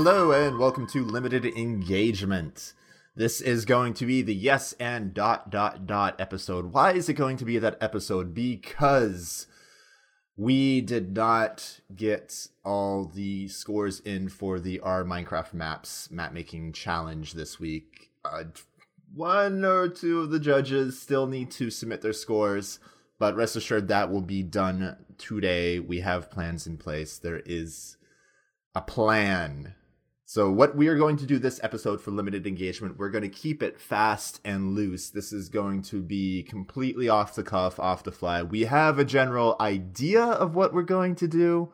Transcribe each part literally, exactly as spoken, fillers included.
Hello and welcome to Limited Engagement. This is going to be the yes and dot dot dot episode. Why is it going to be that episode? Because we did not get all the scores in for the R Minecraft Maps map making challenge this week. Uh, one or two of the judges still need to submit their scores, but rest assured that will be done today. We have plans in place. There is a plan. So what we are going to do this episode for Limited Engagement, we're going to keep it fast and loose. This is going to be completely off the cuff, off the fly. We have a general idea of what we're going to do,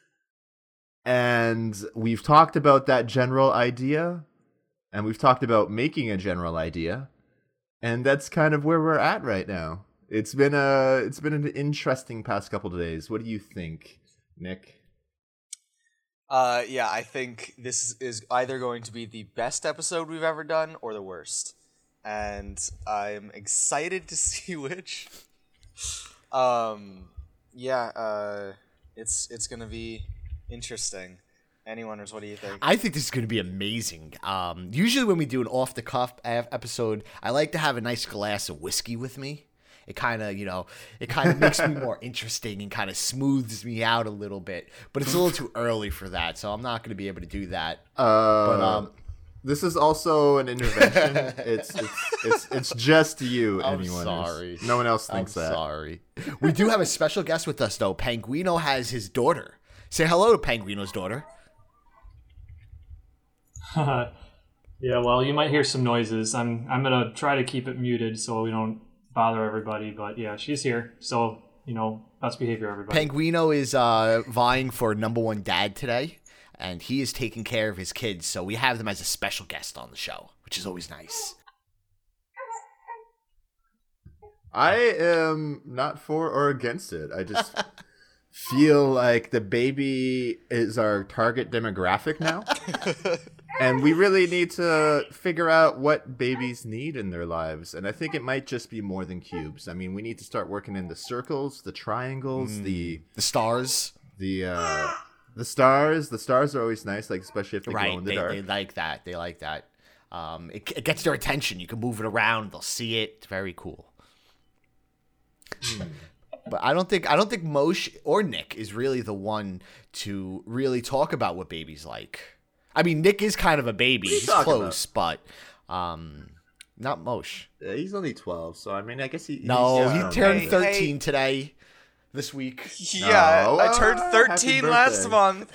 and we've talked about that general idea, and we've talked about making a general idea, and that's kind of where we're at right now. It's been a it's been an interesting past couple of days. What do you think, Nick? Uh, yeah, I think this is either going to be the best episode we've ever done or the worst. And I'm excited to see which. Um, yeah, uh, it's it's going to be interesting. Anyoners, what do you think? I think this is going to be amazing. Um, usually when we do an off-the-cuff episode, I like to have a nice glass of whiskey with me. It kind of, you know, it kind of makes me more interesting and kind of smooths me out a little bit. But it's a little too early for that, so I'm not going to be able to do that. Uh, but um, this is also an intervention. it's, it's it's it's just you. I'm anyone sorry. No one else thinks I'm that. Sorry. We do have a special guest with us, though. Panguino has his daughter. Say hello to Panguino's daughter. Yeah, well, you might hear some noises. I'm I'm gonna try to keep it muted so we don't bother everybody, but yeah, she's here. So, you know, best behavior, everybody. Panguino is uh, vying for number one dad today, and he is taking care of his kids, so we have them as a special guest on the show, which is always nice. I am not for or against it. I just feel like the baby is our target demographic now. And we really need to figure out what babies need in their lives. And I think it might just be more than cubes. I mean, we need to start working in the circles, the triangles, mm. the the stars, the uh, the stars. The stars are always nice, like especially if they right, glow in the they, dark. they like that. They like that. Um, it, it gets their attention. You can move it around. They'll see it. It's very cool. Mm. But I don't think I don't think Moshe or Nick is really the one to really talk about what babies like. I mean, Nick is kind of a baby. He's close, about? but um, not Moshe. Yeah, he's only twelve, so I mean, I guess he. No, he's, he turned hey, thirteen hey. today, this week. Yeah, no. I, I turned thirteen uh, last month.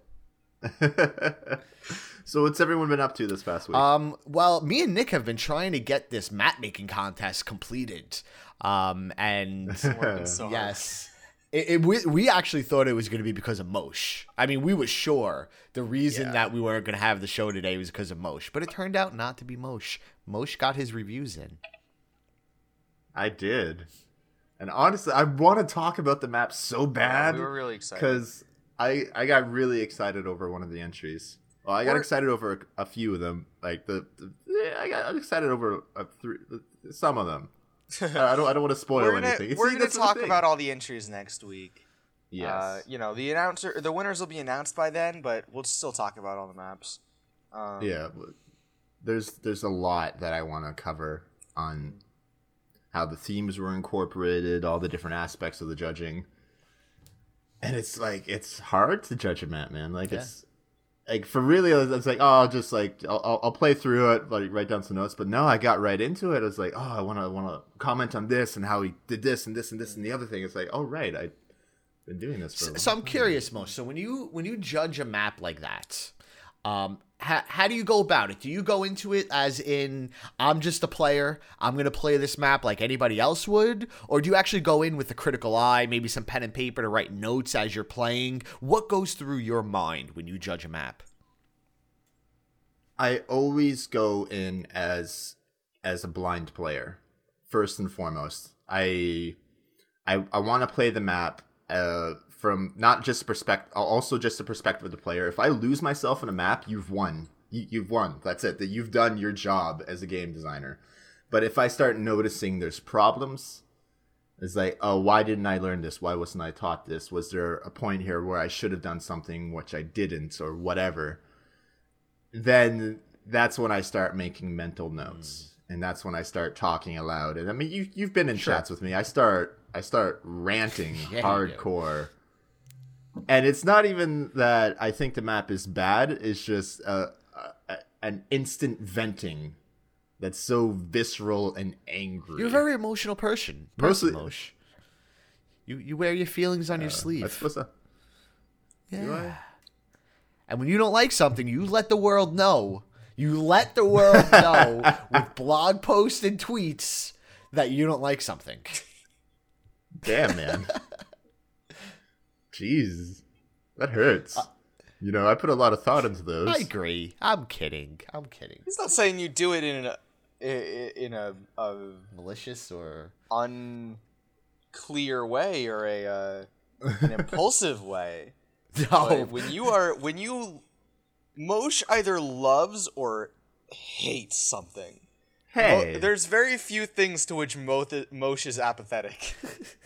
So what's everyone been up to this past week? Um, well, me and Nick have been trying to get this map making contest completed. Um, and so yes. It, it, we, we actually thought it was going to be because of Moshe. I mean, we were sure the reason Yeah. that we weren't going to have the show today was because of Moshe. But it turned out not to be Moshe. Moshe got his reviews in. I did. And honestly, I want to talk about the map so bad. Yeah, we were really excited. Because I, I got really excited over one of the entries. Well, I got We're- excited over a, a few of them. Like, the, the yeah, I got excited over a three, some of them. I don't. I don't want to spoil we're gonna, anything. We're See, gonna that's the talk thing. about all the entries next week. Yes. Uh, you know, the announcer, the winners will be announced by then, but we'll still talk about all the maps. Um, yeah. There's there's a lot that I want to cover on how the themes were incorporated, all the different aspects of the judging, and it's like it's hard to judge a map, man. Like Yeah. it's. Like for really, it's like, oh, I'll just like I'll I'll play through it, like write down some notes. But no, I got right into it. I was like, oh, I want to want to comment on this and how he did this and this and this and the other thing. It's like, oh, right, I've been doing this for. So, a so long I'm time. curious, Moshe. So when you when you judge a map like that, um, how how do you go about it? Do you go into it as in I'm just a player, I'm gonna play this map like anybody else would, or do you actually go in with a critical eye, maybe some pen and paper to write notes as you're playing? What goes through your mind when you judge a map? I always go in as as a blind player, first and foremost. I I I want to play the map uh, from not just perspective, also just the perspective of the player. If I lose myself in a map, you've won. You, you've won. That's it. That you've done your job as a game designer. But if I start noticing there's problems, it's like, oh, why didn't I learn this? Why wasn't I taught this? Was there a point here where I should have done something which I didn't, or whatever? then that's when I start making mental notes. Mm. And that's when I start talking aloud. And I mean, you, you've been in sure. chats with me. I start I start ranting yeah, hardcore. And it's not even that I think the map is bad. It's just uh, uh, an instant venting that's so visceral and angry. You're a very emotional person. Mostly, Mosh. You you wear your feelings on uh, your sleeve. Supposed to, yeah. And when you don't like something, you let the world know. You let the world know with blog posts and tweets that you don't like something. Damn, man. Jeez. That hurts. Uh, you know, I put a lot of thought into those. I agree. I'm kidding. I'm kidding. He's not saying you do it in a in a, a malicious or unclear way or a uh, an impulsive way. No. But when you are when you Mosh either loves or hates something. Hey, Mo- there's very few things to which Mo- Mosh is apathetic.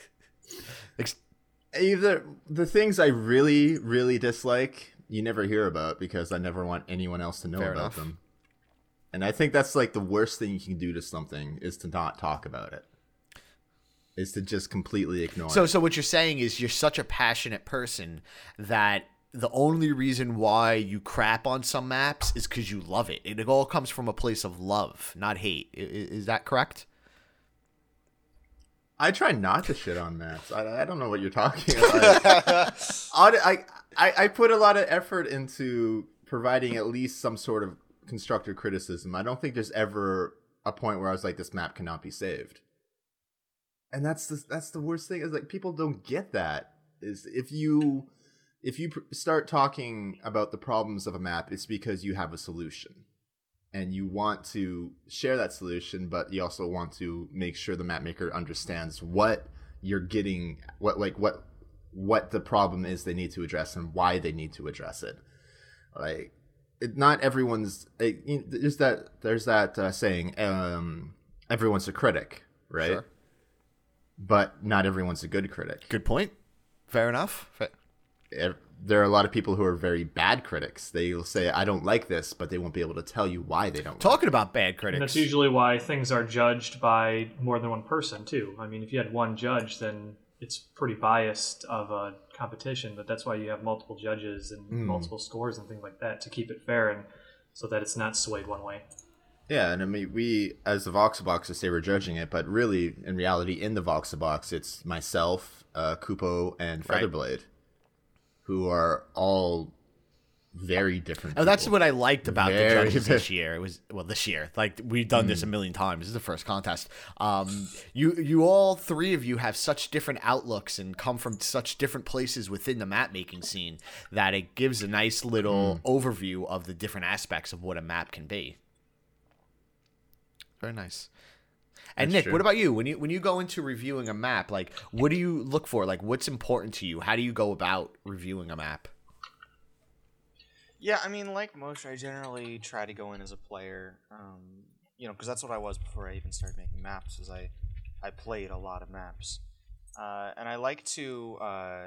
Either the things I really, really dislike, you never hear about because I never want anyone else to know Fair about enough. them. And I think that's like the worst thing you can do to something is to not talk about it. Is to just completely ignore so, it. So what you're saying is you're such a passionate person that the only reason why you crap on some maps is because you love it. It all comes from a place of love, not hate. Is, is that correct? I try not to shit on maps. I, I don't know what you're talking about. I, I, I put a lot of effort into providing at least some sort of constructive criticism. I don't think there's ever a point where I was like, this map cannot be saved. And that's the, that's the worst thing is like people don't get that. Is if you if you pr- start talking about the problems of a map, it's because you have a solution. And you want to share that solution, but you also want to make sure the map maker understands what you're getting, what like what what the problem is they need to address and why they need to address it. Like, it, not everyone's. Like, you know, there's that there's that uh, saying, um, everyone's a critic, right? Sure. But not everyone's a good critic. Good point. Fair enough. Fair. There are a lot of people who are very bad critics. They'll say, I don't like this, but they won't be able to tell you why they don't Talking like about bad critics. And that's usually why things are judged by more than one person, too. I mean, if you had one judge, then it's pretty biased of a competition, but that's why you have multiple judges and mm. multiple scores and things like that to keep it fair and so that it's not swayed one way. Yeah, and I mean, we, as the Voxaboxers, say we're judging it, but really, in reality, in the Voxabox, it's myself, uh, Kupo, and Featherblade. Right. Who are all very different Oh, people. That's what I liked about very the judges this year. It was well this year. Like we've done mm. this a million times. This is the first contest. Um, you you all three of you have such different outlooks and come from such different places within the map making scene that it gives a nice little mm. overview of the different aspects of what a map can be. Very nice. And That's Nick, true. What about you? When you when you go into reviewing a map, like what do you look for? Like what's important to you? How do you go about reviewing a map? Yeah, I mean, like Mosh, I generally try to go in as a player, um, you know, because that's what I was before I even started making maps. Is I I played a lot of maps, uh, and I like to, uh,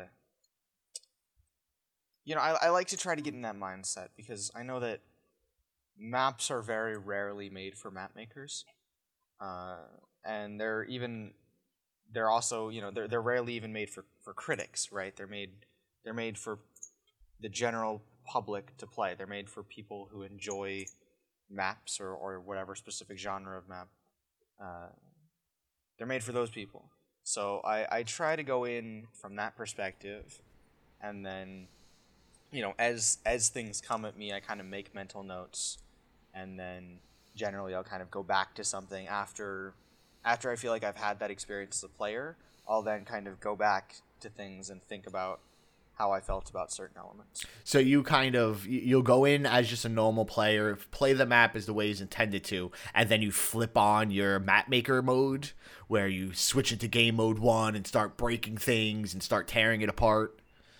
you know, I, I like to try to get in that mindset because I know that maps are very rarely made for map makers. Uh, and they're even, they're also, you know, they're they're rarely even made for, for critics, right? They're made, they're made for the general public to play. They're made for people who enjoy maps or, or whatever specific genre of map. Uh, they're made for those people. So I, I try to go in from that perspective, and then, you know, as as things come at me, I kind of make mental notes, and then generally I'll kind of go back to something after after I feel like I've had that experience as a player. I'll then kind of go back to things and think about how I felt about certain elements. So you kind of, you'll go in as just a normal player, play the map as the way it's intended to, and then you flip on your map maker mode where you switch into game mode one and start breaking things and start tearing it apart.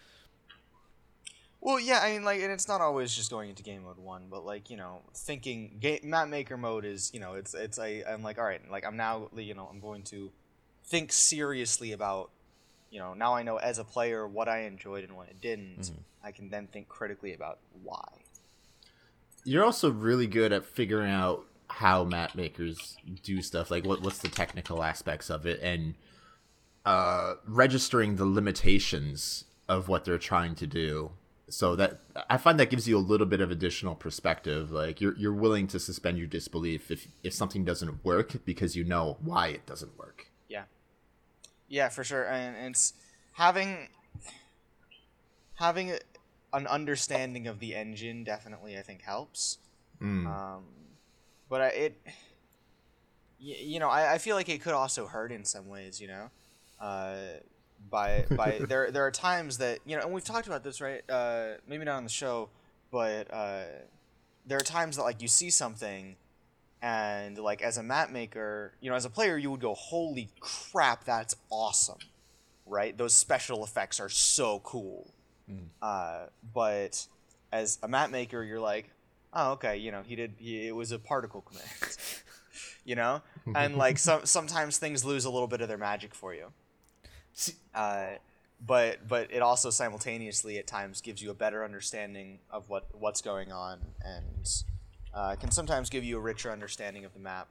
Well, yeah, I mean, like, and it's not always just going into game mode one, but like, you know, thinking game, map maker mode is, you know, it's it's I I'm like, all right, like I'm now, you know, I'm going to think seriously about, you know, now I know as a player what I enjoyed and what I didn't. Mm-hmm. I can then think critically about why. you're also really good at figuring out how map makers do stuff, like what what's the technical aspects of it, and uh, registering the limitations of what they're trying to do. So that I find that gives you a little bit of additional perspective. Like you're you're willing to suspend your disbelief if if something doesn't work because you know why it doesn't work. Yeah, yeah, for sure, and it's having having an understanding of the engine definitely I think helps. Mm. Um, but I, it, you, you know, I, I feel like it could also hurt in some ways. You know, uh, by by there there are times that, you know, and we've talked about this, right? Uh, maybe not on the show, but uh, there are times that like you see something, and like as a map maker, you know, as a player, you would go, "Holy crap, that's awesome!" Right? Those special effects are so cool. Mm. Uh, but as a map maker, you're like, "Oh, okay, you know, he did. He, it was a particle command." You know, and like some sometimes things lose a little bit of their magic for you. Uh, but but it also simultaneously at times gives you a better understanding of what what's going on, and uh, can sometimes give you a richer understanding of the map,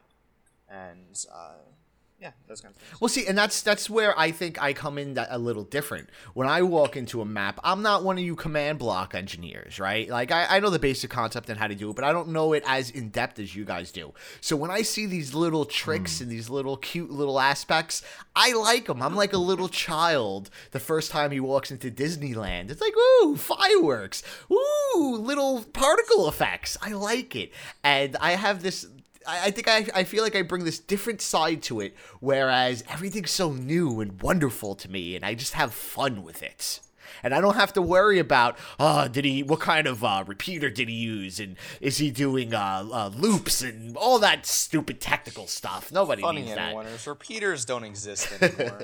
and uh, yeah, those kinds of things. Well, see, and that's that's where I think I come in that a little different. When I walk into a map, I'm not one of you command block engineers, right? Like, I, I know the basic concept and how to do it, but I don't know it as in-depth as you guys do. So when I see these little tricks mm. and these little cute little aspects, I like them. I'm like a little child the first time he walks into Disneyland. It's like, ooh, fireworks. Ooh, little particle effects. I like it. And I have this... I think I, I feel like I bring this different side to it, whereas everything's so new and wonderful to me, and I just have fun with it. And I don't have to worry about, oh, did he, what kind of uh, repeater did he use, and is he doing uh, uh, loops and all that stupid technical stuff. Nobody Funny needs that. Funny repeaters don't exist anymore.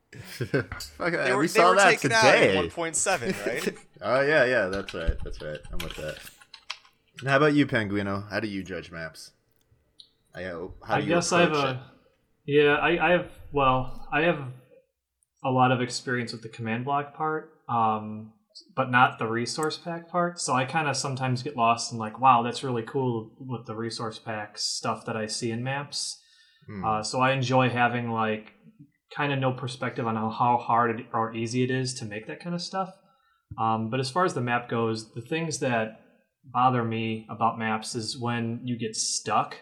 Okay, they were, we they saw were that taken today. out in one point seven, right? Oh, yeah, yeah, that's right, that's right. I'm with that. And how about you, Penguino? How do you judge maps? I, how I do guess I have it? a, yeah, I, I have, well, I have a lot of experience with the command block part, um, but not the resource pack part. So I kind of sometimes get lost in like, wow, that's really cool with the resource pack stuff that I see in maps. Mm. Uh, so I enjoy having like kind of no perspective on how, how hard it, or easy it is to make that kind of stuff. Um, but as far as the map goes, the things that bother me about maps is when you get stuck.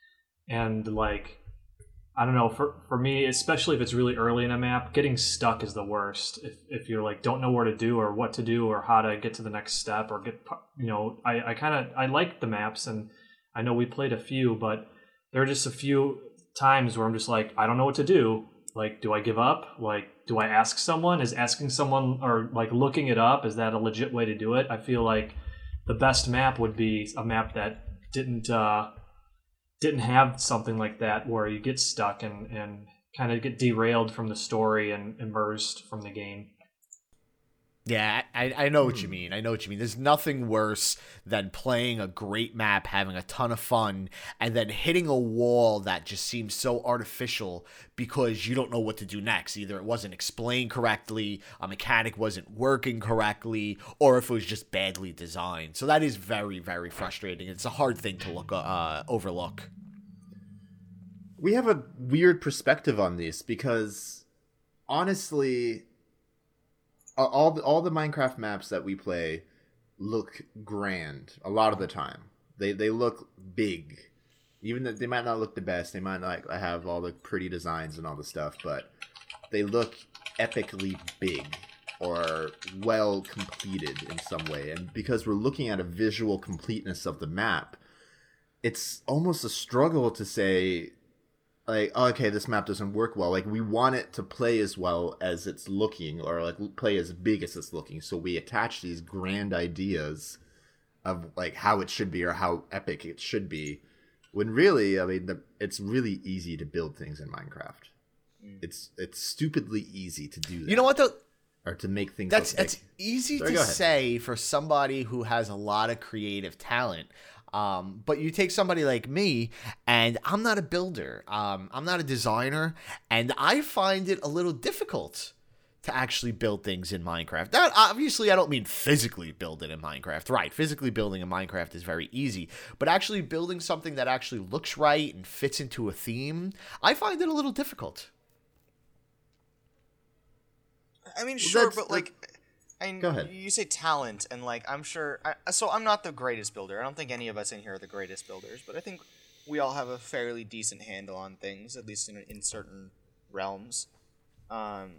And like, I don't know, for, for me, especially if it's really early in a map, getting stuck is the worst. If if you're like, don't know where to do or what to do or how to get to the next step or get, you know, I, I kind of, I like the maps and I know we played a few, but there are just a few times where I'm just like, I don't know what to do. Like, do I give up? Like, do I ask someone? Is asking someone or like looking it up, is that a legit way to do it? I feel like the best map would be a map that didn't, uh, didn't have something like that where you get stuck and, and kind of get derailed from the story and immersed from the game. Yeah, I, I know what you mean. I know what you mean. There's nothing worse than playing a great map, having a ton of fun, and then hitting a wall that just seems so artificial because you don't know what to do next. Either it wasn't explained correctly, a mechanic wasn't working correctly, or if it was just badly designed. So that is very, very frustrating. It's a hard thing to look uh, overlook. We have a weird perspective on this because, honestly, all the, all the Minecraft maps that we play look grand a lot of the time. They they look big. Even though they might not look the best, they might not have all the pretty designs and all the stuff, but they look epically big or well completed in some way. And because we're looking at a visual completeness of the map, it's almost a struggle to say, like, oh, okay, this map doesn't work well. Like, we want it to play as well as it's looking, or like play as big as it's looking. So we attach these grand ideas of like how it should be or how epic it should be. When really, I mean, the, it's really easy to build things in Minecraft. Mm. It's it's stupidly easy to do that. You know what though? Or to make things. That's look that's big. easy Sorry, to say for somebody who has a lot of creative talent. Um, but you take somebody like me, and I'm not a builder. Um, I'm not a designer, and I find it a little difficult to actually build things in Minecraft. That obviously, I don't mean physically build it in Minecraft. Right, physically building in Minecraft is very easy, but actually building something that actually looks right and fits into a theme, I find it a little difficult. I mean, Well, sure, that's- but like, I mean, Go ahead. you say talent, and like, I'm sure. I, so I'm not the greatest builder. I don't think any of us in here are the greatest builders, but I think we all have a fairly decent handle on things, at least in in certain realms. Um,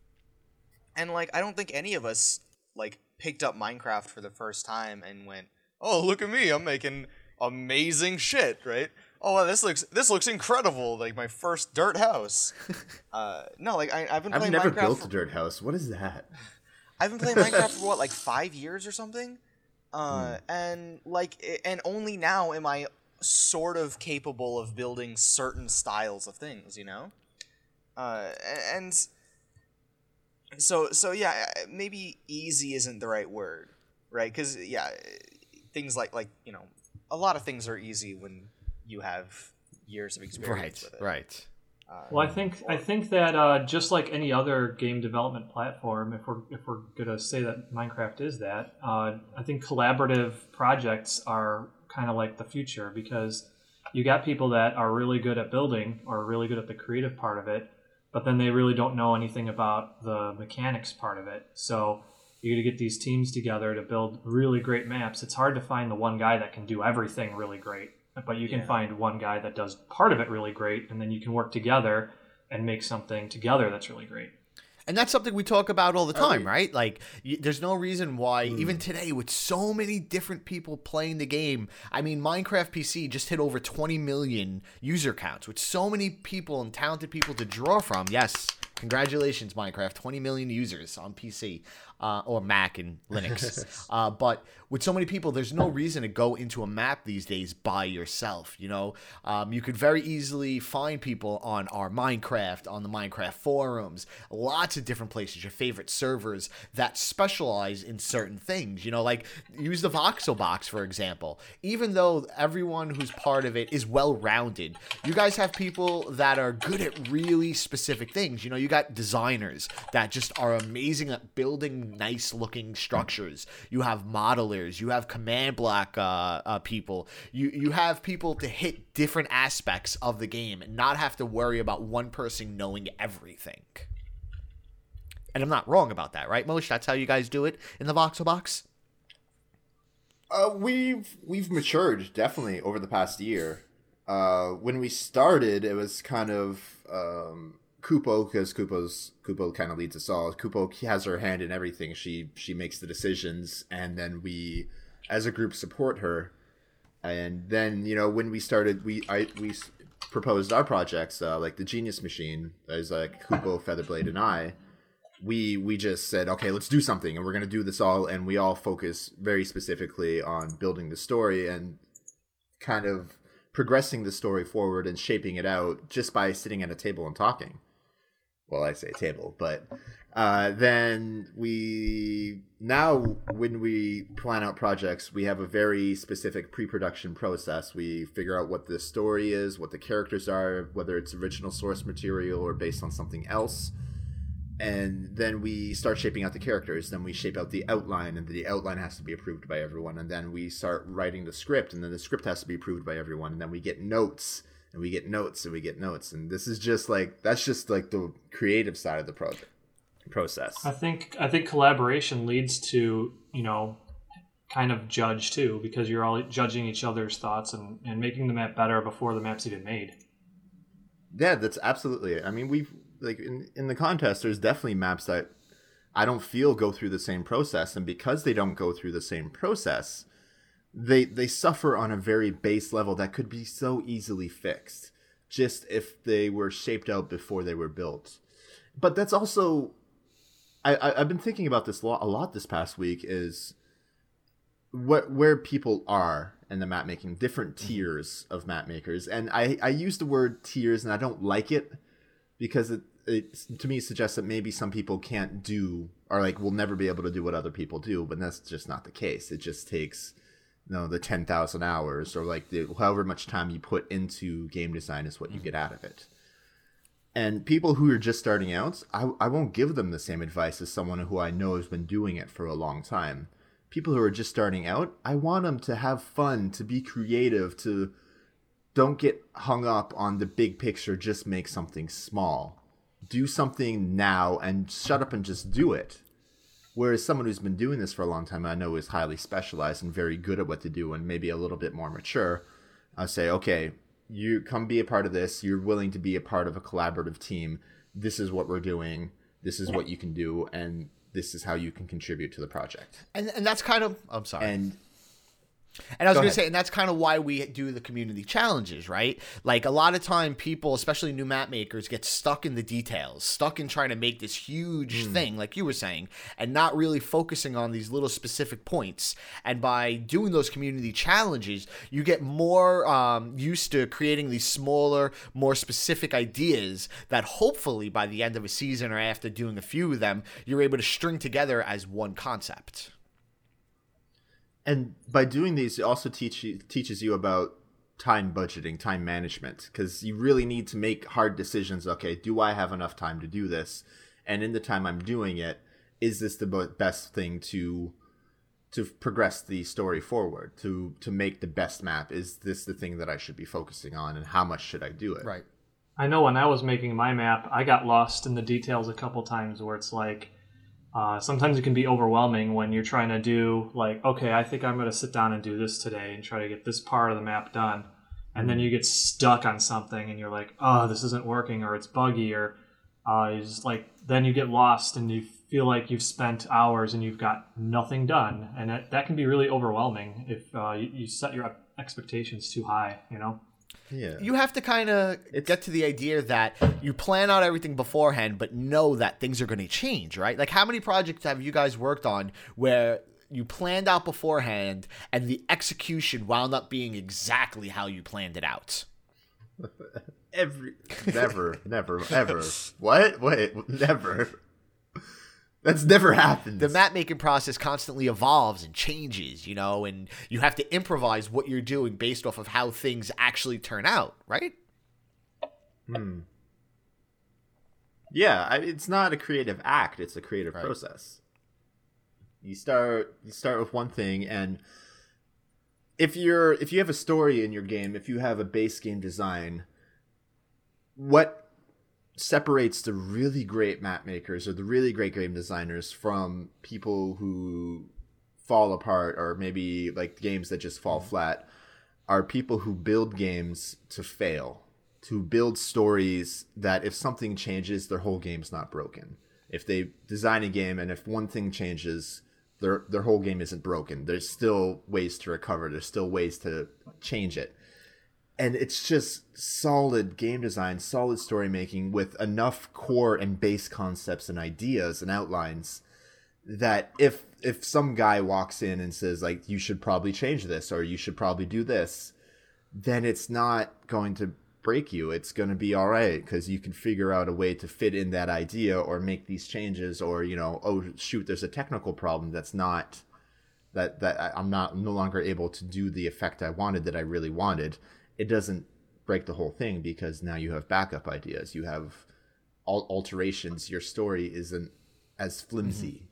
and like, I don't think any of us like picked up Minecraft for the first time and went, "Oh, look at me! I'm making amazing shit!" Right? Oh, wow, this looks this looks incredible! Like my first dirt house. uh, no, like I, I've been I've playing never Minecraft built for, a dirt house. What is that? I've been playing Minecraft for what, like five years or something, uh, and like, i- and only now am I sort of capable of building certain styles of things, you know, uh, a- and so so yeah, maybe easy isn't the right word, right? Because yeah, things like like you know, a lot of things are easy when you have years of experience Right, with it. right. Uh, Well, I think I think that uh, just like any other game development platform, if we're if we're gonna say that Minecraft is that, uh, I think collaborative projects are kind of like the future, because you got people that are really good at building or really good at the creative part of it, but then they really don't know anything about the mechanics part of it. So you're gonna get these teams together to build really great maps. It's hard to find the one guy that can do everything really great, but you can Yeah. find one guy that does part of it really great, and then you can work together and make something together that's really great. And that's something we talk about all the time, we- right? Like, y- there's no reason why, even today, with so many different people playing the game. I mean, Minecraft P C just hit over twenty million user counts, with so many people and talented people to draw from. Yes, congratulations, Minecraft, twenty million users on P C. Uh, or Mac and Linux. uh, but with so many people, there's no reason to go into a map these days by yourself, you know? Um, you could very easily find people on our Minecraft, on the Minecraft forums, lots of different places, your favorite servers that specialize in certain things, you know? Like, use the Voxel Box, for example. Even though everyone who's part of it is well-rounded, you guys have people that are good at really specific things. You know, you got designers that just are amazing at building nice looking structures. You have modelers, you have command block uh, uh, people, you you have people to hit different aspects of the game and not have to worry about one person knowing everything. And I'm not wrong about that, right, Mosh? That's how you guys do it in the Voxel Box? Uh, we've we've matured definitely over the past year. Uh, when we started, it was kind of um, Kupo, because Kupo's Kupo kind of leads us all. Kupo has her hand in everything. She she makes the decisions, and then we, as a group, support her. And then you know when we started, we I we s- proposed our projects, uh, like the Genius Machine, as like Kupo, Featherblade, and I. We we just said, okay, let's do something, and we're gonna do this all, and we all focus very specifically on building the story and kind of progressing the story forward and shaping it out just by sitting at a table and talking. Well, I say table, but uh, then we now when we plan out projects, we have a very specific pre-production process. We figure out what the story is, what the characters are, whether it's original source material or based on something else. And then we start shaping out the characters. Then we shape out the outline, and the outline has to be approved by everyone. And then we start writing the script, and then the script has to be approved by everyone. And then we get notes, and we get notes, and we get notes. And this is just like that's just like the creative side of the project process. I think I think collaboration leads to, you know, kind of judge too, because you're all judging each other's thoughts and, and making the map better before the map's even made. Yeah, that's absolutely it. I mean, we've like in, in the contest, there's definitely maps that I don't feel go through the same process, and because they don't go through the same process, they they suffer on a very base level that could be so easily fixed, just if they were shaped out before they were built. But that's also, I, I I've been thinking about this a lot, a lot this past week is what where people are in the map making, different tiers of map makers, and I I use the word tiers, and I don't like it because it it to me suggests that maybe some people can't do or like will never be able to do what other people do, but that's just not the case. It just takes you know the ten thousand hours or like the however much time you put into game design is what you get out of it. And people who are just starting out, I, I won't give them the same advice as someone who I know has been doing it for a long time. People who are just starting out, I want them to have fun, to be creative, to don't get hung up on the big picture, just make something small. Do something now and shut up and just do it. Whereas someone who's been doing this for a long time, I know is highly specialized and very good at what they do and maybe a little bit more mature. I'll say, okay, you come be a part of this. You're willing to be a part of a collaborative team. This is what we're doing. This is what you can do. And this is how you can contribute to the project. And and that's kind of, I'm sorry. And And I was Go going to ahead. say, and that's kind of why we do the community challenges, right? Like a lot of time people, especially new map makers, get stuck in the details, stuck in trying to make this huge thing, like you were saying, and not really focusing on these little specific points. And by doing those community challenges, you get more um, used to creating these smaller, more specific ideas that hopefully by the end of a season or after doing a few of them, you're able to string together as one concept. And by doing these, it also teach you, teaches you about time budgeting, time management, because you really need to make hard decisions. Okay, do I have enough time to do this? And in the time I'm doing it, is this the bo- best thing to to progress the story forward, to to make the best map? Is this the thing that I should be focusing on, and how much should I do it? Right. I know when I was making my map, I got lost in the details a couple times where it's like, uh, sometimes it can be overwhelming when you're trying to do like, okay, I think I'm going to sit down and do this today and try to get this part of the map done. And then you get stuck on something and you're like, oh, this isn't working, or it's buggy, or uh, you just like, then you get lost and you feel like you've spent hours and you've got nothing done. And that, that can be really overwhelming if uh, you, you set your expectations too high, you know? Yeah. You have to kind of get to the idea that you plan out everything beforehand, but know that things are going to change, right? Like, how many projects have you guys worked on where you planned out beforehand and the execution wound up being exactly how you planned it out? Every never, never, ever. What? Wait, never. That's never happened. The map making process constantly evolves and changes, you know, and you have to improvise what you're doing based off of how things actually turn out, right? Hmm. Yeah, I, it's not a creative act; it's a creative Right. process. You start, you start with one thing, and if you're, if you have a story in your game, if you have a base game design, what separates the really great map makers or the really great game designers from people who fall apart, or maybe like games that just fall flat, are people who build games to fail, to build stories that if something changes, their whole game's not broken. If they design a game and if one thing changes, their their whole game isn't broken. There's still ways to recover. There's still ways to change it. And it's just solid game design, solid story making with enough core and base concepts and ideas and outlines that if if some guy walks in and says, like, you should probably change this or you should probably do this, then it's not going to break you. It's going to be all right because you can figure out a way to fit in that idea or make these changes, or, you know, oh, shoot, there's a technical problem that's not, that, that I- I'm not no longer able to do the effect I wanted that I really wanted. It doesn't break the whole thing because now you have backup ideas. You have al- alterations. Your story isn't as flimsy.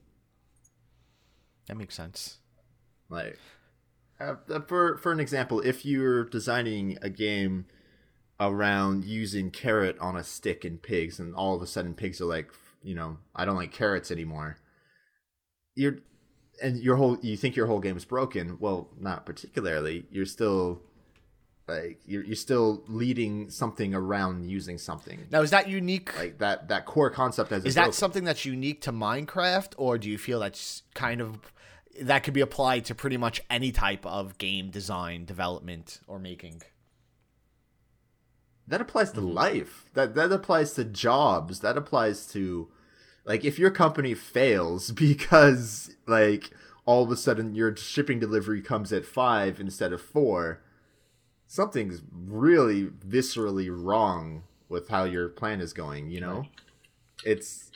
That makes sense. Like, uh, for for an example, if you're designing a game around using carrot on a stick in pigs, and all of a sudden pigs are like, you know, I don't like carrots anymore. You're and your whole you think your whole game is broken. Well, not particularly. You're still like you're you're still leading something around using something. Now, is that unique? Like that that core concept as Is that something that's unique to Minecraft, or do you feel that's kind of that could be applied to pretty much any type of game design, development, or making? That applies to life. That that applies to jobs. That applies to, like, if your company fails because, like, all of a sudden your shipping delivery comes at five instead of four, something's really viscerally wrong with how your plan is going, you know? It's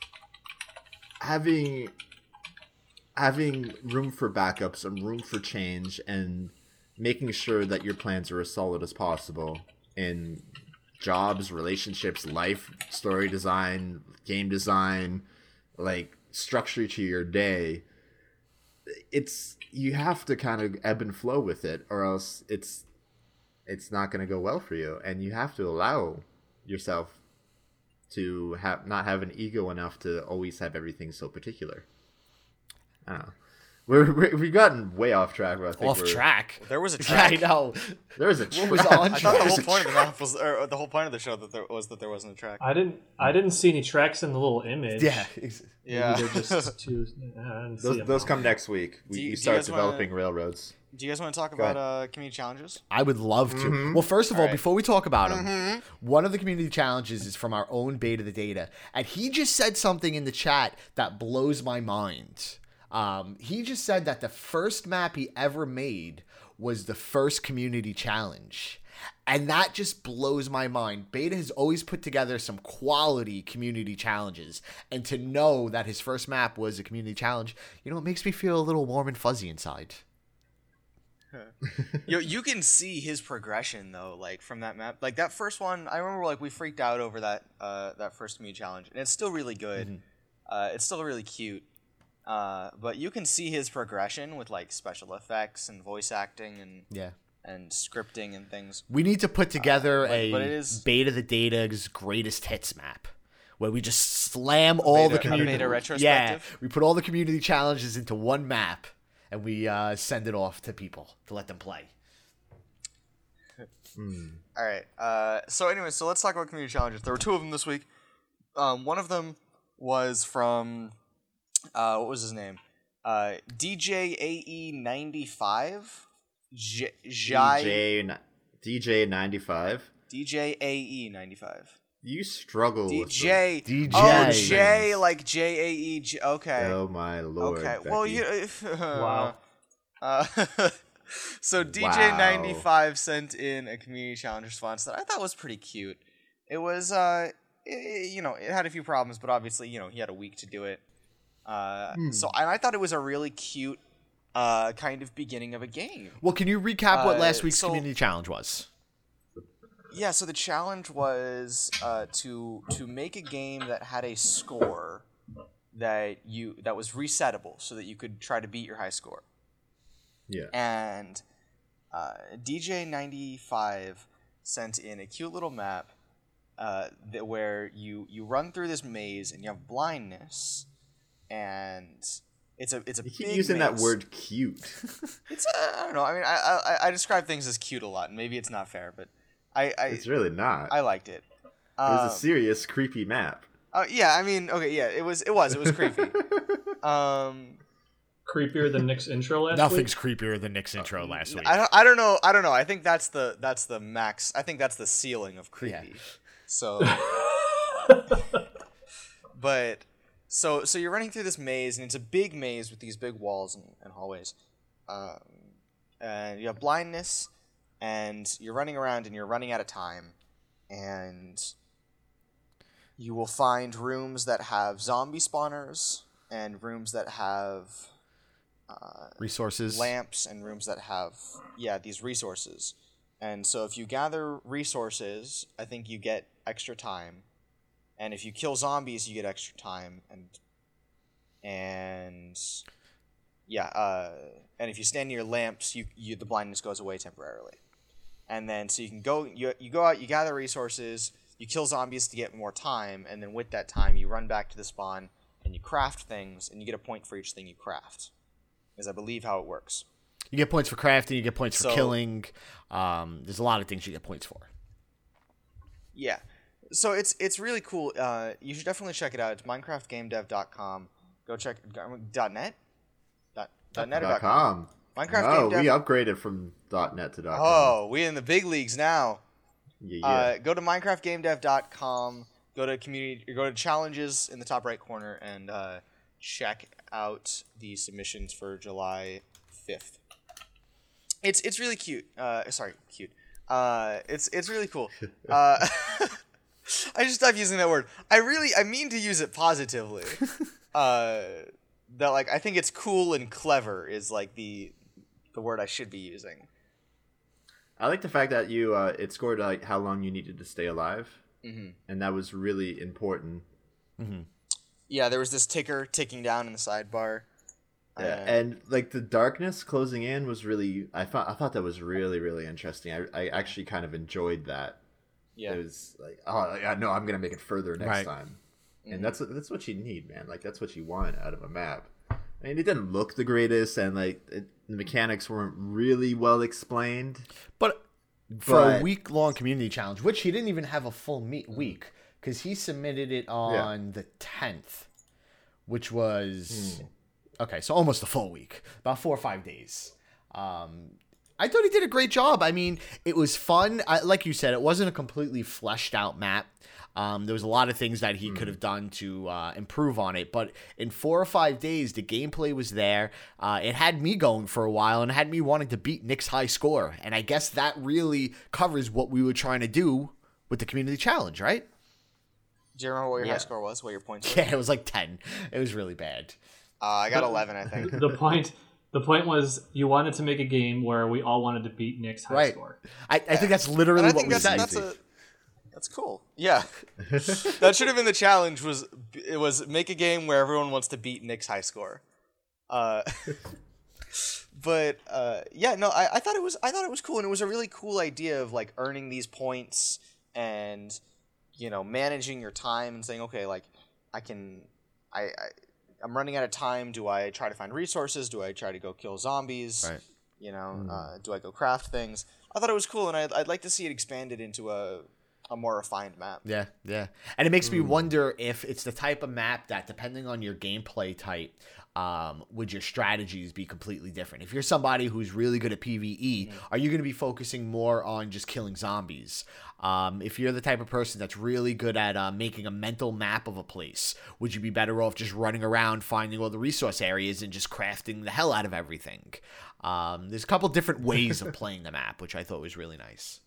having having room for backups and room for change and making sure that your plans are as solid as possible in jobs, relationships, life, story design, game design, like structure to your day, it's you have to kind of ebb and flow with it, or else it's it's not going to go well for you, and you have to allow yourself to have not have an ego enough to always have everything so particular. I don't know. We're, we're we've gotten way off track. But I think Off we're, track. There was a Yeah, track. I know. There was a What was track. on I thought the track? whole point of the map was, or the whole point of the show that there was that there wasn't a track. I didn't. I didn't see any tracks in the little image. Yeah. ex- Maybe Yeah. they're just too. I didn't see Those, them. those come next week. We, Do you- we do you start guys wanna- developing railroads. Do you guys want to talk Go about uh, community challenges? I would love to. Mm-hmm. Well, first of all, Alright. before we talk about them, one of the community challenges is from our own Beta the Data, and he just said something in the chat that blows my mind. Um, he just said that the first map he ever made was the first community challenge. And that just blows my mind. Beta has always put together some quality community challenges. And to know that his first map was a community challenge, you know, it makes me feel a little warm and fuzzy inside. Yo, you can see his progression though, like from that map. Like that first one, I remember like we freaked out over that uh, that first community challenge, and it's still really good. Mm-hmm. Uh, it's still really cute. Uh, but you can see his progression with like special effects and voice acting and Yeah. and scripting and things. We need to put together Uh, but- a but it is- Beta the Data's greatest hits map where we just slam all beta- the a community. beta Yeah, retrospective? we put all the community challenges into one map and we uh, send it off to people to let them play. All right. Uh, so anyway, so let's talk about community challenges. There were two of them this week. Um, one of them was from uh, what was his name? Uh, D J A E ninety-five. J- Jai- D J n- D J ninety-five. D J A E ninety-five. You struggle with the- D J. D J. Oh, J like J A E J. Okay. Oh my lord. okay. Well, Becky. you. Wow. Uh, so D J ninety-five sent in a community challenge response that I thought was pretty cute. It was, uh, it, you know, it had a few problems, but obviously, you know, he had a week to do it. Uh, Hmm. So and I thought it was a really cute, uh, kind of beginning of a game. Well, can you recap what Uh, last week's so- community challenge was? Yeah, so the challenge was uh, to to make a game that had a score that you that was resettable, so that you could try to beat your high score. Yeah. And uh, D J ninety-five sent in a cute little map uh, that where you you run through this maze and you have blindness, and it's a it's a You keep big using that maze. word cute. It's uh, I don't know. I mean, I, I I describe things as cute a lot, and maybe it's not fair, but I I, It's really not. I liked it. it was Um, a serious creepy map. Uh, yeah, I mean, okay, yeah, it was, it was, it was creepy. um, Creepier than Nick's intro last Nothing's week. creepier than Nick's intro last week. I don't, I don't know, I don't know. I think that's the, that's the max. I think that's the ceiling of creepy. Yeah. So, but, so, so you're running through this maze, and it's a big maze with these big walls and, and hallways. Um, and you have blindness, and you're running around, and you're running out of time, and you will find rooms that have zombie spawners and rooms that have uh, Resources. lamps and rooms that have yeah these resources. And so if you gather resources, I think you get extra time, and if you kill zombies, you get extra time, and and yeah, uh, and if you stand near lamps, you, you the blindness goes away temporarily. And then so you can go you you go out, you gather resources. You kill zombies to get more time, and then with that time, you run back to the spawn, and you craft things, and you get a point for each thing you craft. Is I believe how it works. You get points for crafting. You get points for So- killing. Um, there's a lot of things you get points for. Yeah. So it's it's really cool. Uh, you should definitely check it out. It's minecraft game dev dot com. Go check dot .net? Dot, dot .net or Dot dot com? com. Minecraft No, Game we Dev. upgraded from .net to .com. Oh, we in the big leagues now. Yeah, yeah. Uh, go to minecraft game dev dot com. Go to community. Go to challenges in the top right corner and uh, check out the submissions for July fifth. It's it's really cute. Uh, sorry, cute. Uh, it's it's really cool. Uh, I just stopped using that word. I really I mean to use it positively. Uh, that like I think it's cool and clever is like the the word I should be using. I like the fact that you uh, it scored like how long you needed to stay alive, Mm-hmm. and that was really important. Mm-hmm. Yeah, there was this ticker ticking down in the sidebar. Yeah, Uh, and like the darkness closing in was really I thought I thought that was really really interesting. I I actually kind of enjoyed that. yeah. It was like, oh yeah, no, I'm gonna make it further next Right. time, Mhm. and that's that's what you need, man. Like that's what you want out of a map. I mean, it didn't look the greatest, and like it, the mechanics weren't really well explained. But for a But- week long community challenge, which he didn't even have a full meet week because he submitted it on the tenth, which was okay, so almost a full week, about four or five days. Um, I thought he did a great job. I mean, it was fun. I, like you said, it wasn't a completely fleshed out map. Um, there was a lot of things that he could have done to uh, improve on it, but in four or five days, the gameplay was there. Uh, it had me going for a while and had me wanting to beat Nick's high score, and I guess that really covers what we were trying to do with the community challenge, right? Do you remember what your Yeah. high score was? What your points were? Yeah, it was like ten. It was really bad. Uh, I got eleven, I think. The point the point was you wanted to make a game where we all wanted to beat Nick's high Right. score. I, I think that's literally And I what think we that's said. that's a that's cool. Yeah, that should have been the challenge. Was it was make a game where everyone wants to beat Nick's high score. Uh, but uh, yeah, no, I, I thought it was I thought it was cool, and it was a really cool idea of like earning these points and you know managing your time and saying, okay, like I can I. I I'm running out of time. Do I try to find resources? Do I try to go kill zombies? Right. You know, uh, do I go craft things? I thought it was cool, and I'd, I'd like to see it expanded into a a more refined map. Yeah, yeah. And it makes me wonder if it's the type of map that, depending on your gameplay type, um, would your strategies be completely different? If you're somebody who's really good at PvE, are you going to be focusing more on just killing zombies? Um, if you're the type of person that's really good at uh, making a mental map of a place, would you be better off just running around finding all the resource areas and just crafting the hell out of everything? Um, there's a couple different ways of playing the map, which I thought was really nice.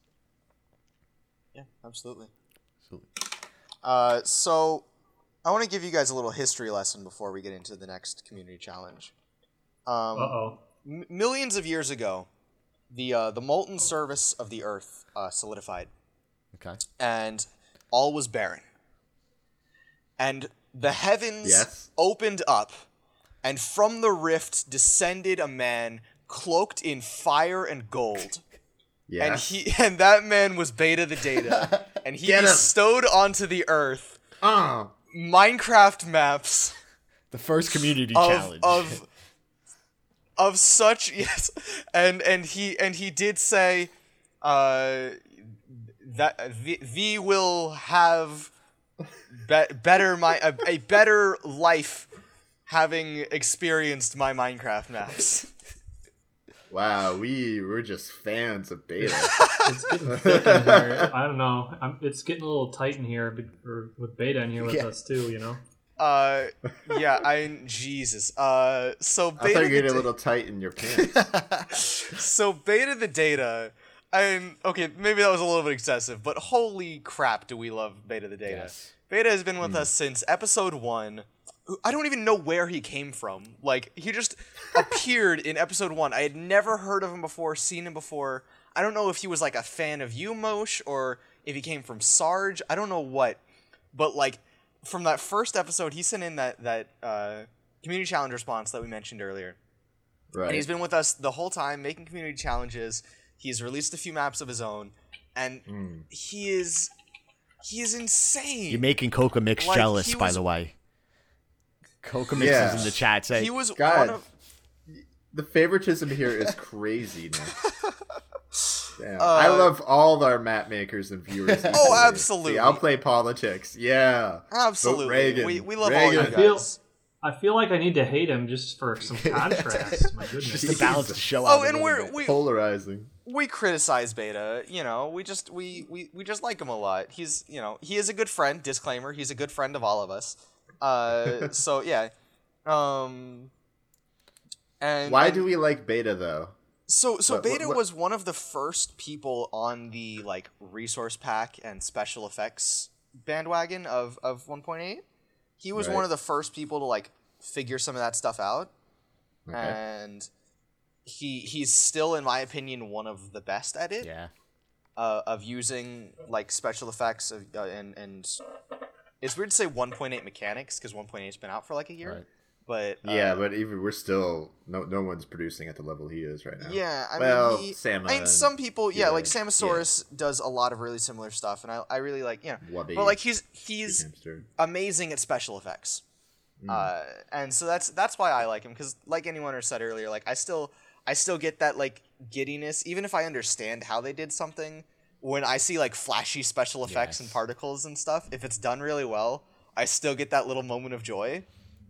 Yeah, absolutely. Absolutely. Uh, so I want to give you guys a little history lesson before we get into the next community challenge. Um, Uh-oh. m- millions of years ago, the uh, the molten surface of the Earth uh, solidified, Okay. and all was barren. And the heavens Yes. opened up, and from the rift descended a man cloaked in fire and gold. Yeah. And he and that man was Beta the Data, and he Get him. bestowed onto the Earth Oh. Minecraft maps The first community of challenge. of of such yes, and and he and he did say, uh, that the, thee will have be- better my a, a better life having experienced my Minecraft maps. Wow, we were just fans of Beta. It's getting thick in here. I don't know. I'm, it's getting a little tight in here be- or with Beta in here with Yeah. us too, you know? Uh, yeah, I Jesus. Uh, so I Beta thought you were the getting a Da- little tight in your pants. So Beta the Data, and okay, maybe that was a little bit excessive, but holy crap, do we love Beta the Data? Yes. Beta has been with us since episode one. I don't even know where he came from. Like, he just appeared in episode one. I had never heard of him before, seen him before. I don't know if he was like a fan of you, Mosh, or if he came from Sarge. I don't know what. But like, from that first episode, he sent in that that uh, community challenge response that we mentioned earlier. Right. And he's been with us the whole time, making community challenges. He's released a few maps of his own, and Mm. he is he is insane. You're making Coca Mix Like, jealous, he by was- the way. Coca Mix Yeah. is in the chat saying, he was God. one of The favoritism here is crazy, Nick. Damn. Uh, I love all our map makers and viewers. Oh, equally. absolutely. See, I'll play politics. Yeah. absolutely. Vote Reagan. We we love all you Reagan. I feel- guys. I feel like I need to hate him just for some contrast. My goodness. just to balance the show out. Oh, a and little we're bit. we Polarizing. we criticize Beta. You know, we just we, we we just like him a lot. He's you know he is a good friend. Disclaimer: he's a good friend of all of us. Uh, so yeah. Um. And Why and- do we like Beta though? So so What- what- Beta what- was one of the first people on the like resource pack and special effects bandwagon of of one point eight. He was Right. one of the first people to like figure some of that stuff out. Okay. And he he's still, in my opinion, one of the best at it. Yeah. Uh, of using like special effects of, uh, and and it's weird to say one point eight mechanics because one point eight's been out for like a year. Right. But uh, Yeah, but even we're still no no one's producing at the level he is right now. yeah, I well, mean, he, Sama I mean, and- some people, yeah, yeah, like Samosaurus does a lot of really similar stuff, and I, I really like, you know, Wubby, but like he's he's hamster. amazing at special effects, Hmm. uh, and so that's that's why I like him because, like anyone said earlier, like I still I still get that like giddiness, even if I understand how they did something. When I see like flashy special effects Yes. and particles and stuff, if it's done really well, I still get that little moment of joy.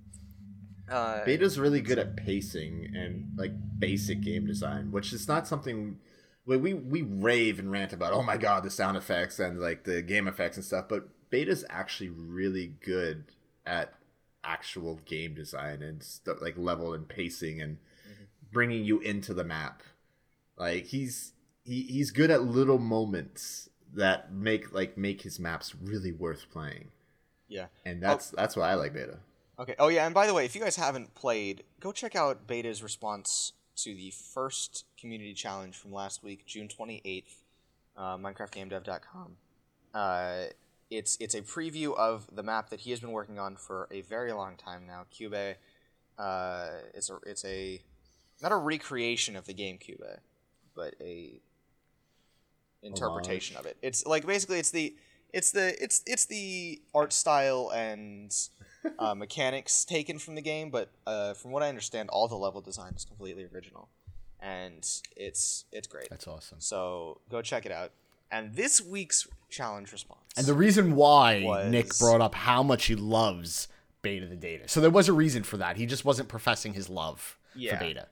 Uh, Beta's really good at pacing and like basic game design, which is not something we we, we rave and rant about. Oh my god, the sound effects and like the game effects and stuff. But Beta's actually really good at actual game design and stuff like level and pacing and mm-hmm. bringing you into the map. Like he's he, he's good at little moments that make like make his maps really worth playing. Yeah, and that's oh. that's why I like Beta. Okay. Oh yeah, and by the way, if you guys haven't played, go check out Beta's response to the first community challenge from last week, June twenty-eighth, uh, Minecraft Game Dev dot com. Uh, it's it's a preview of the map that he has been working on for a very long time now, Cube. Uh, it's a it's a not a recreation of the game Cube, but a interpretation of it. It's like basically it's the it's the it's it's the art style and uh, mechanics taken from the game, but uh, from what I understand, all the level design is completely original, and it's it's great. That's awesome. So go check it out. And this week's challenge response. And the reason why was... Nick brought up how much he loves Beta the Data. So there was a reason for that. He just wasn't professing his love yeah. for Beta.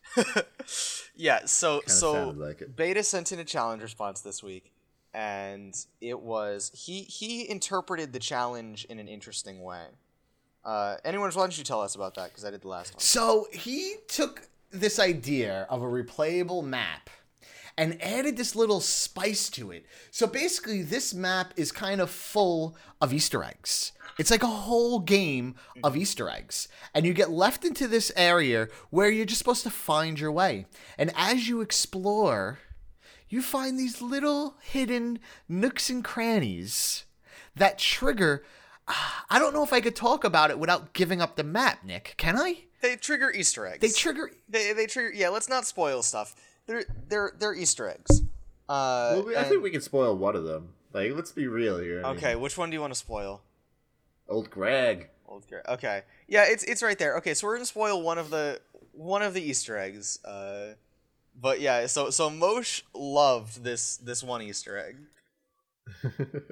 yeah, so Kinda so like it. Beta sent in a challenge response this week, and it was he he interpreted the challenge in an interesting way. Uh, anyone, why don't you tell us about that? Because I did the last one. So he took this idea of a replayable map and added this little spice to it. So basically, this map is kind of full of Easter eggs. It's like a whole game of Easter eggs. And you get left into this area where you're just supposed to find your way. And as you explore, you find these little hidden nooks and crannies that trigger... I don't know if I could talk about it without giving up the map, Nick. Can I? They trigger Easter eggs. They trigger... They, they trigger... Yeah, let's not spoil stuff. They're they're they're Easter eggs. Uh, well, we, I and, think we can spoil one of them. Like, let's be real here. I Okay, mean, which one do you want to spoil? Old Greg. Old Greg. Okay, yeah, it's it's right there. Okay, so we're gonna spoil one of the one of the Easter eggs. Uh, but yeah, so so Moshe loved this this one Easter egg.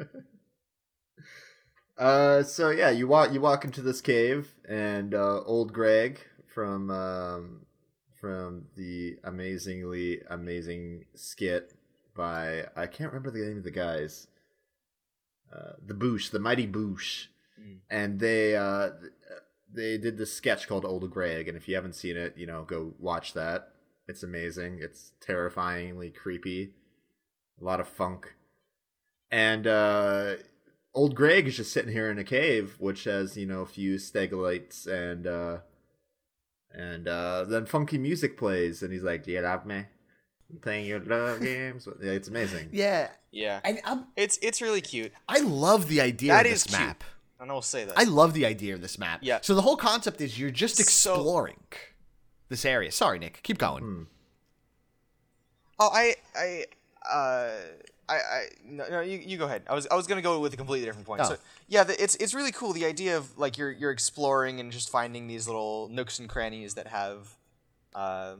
uh, so yeah, you walk you walk into this cave, and uh, Old Greg from um, from the amazingly amazing skit by I can't remember the name of the guys. Uh, the Boosh, the Mighty Boosh, mm. and they uh, they did this sketch called Old Greg, and if you haven't seen it, you know, go watch that. It's amazing. It's terrifyingly creepy. A lot of funk, and uh, Old Greg is just sitting here in a cave, which has, you know, a few stalagmites, and uh, and uh, then funky music plays, and he's like, "Do you love me? I'm playing your love games." Yeah, it's amazing. Yeah. Yeah, and I'm, it's it's really cute. I love the idea That of is this cute. map. And I will say that. I love the idea of this map. Yeah. So the whole concept is you're just So- exploring this area. Sorry, Nick. Keep going. Hmm. Oh, I, I, uh, I, I, no, no you, you go ahead. I was, I was gonna go with a completely different point. Oh. So, yeah, the, it's, it's really cool. The idea of like you're, you're exploring and just finding these little nooks and crannies that have, um,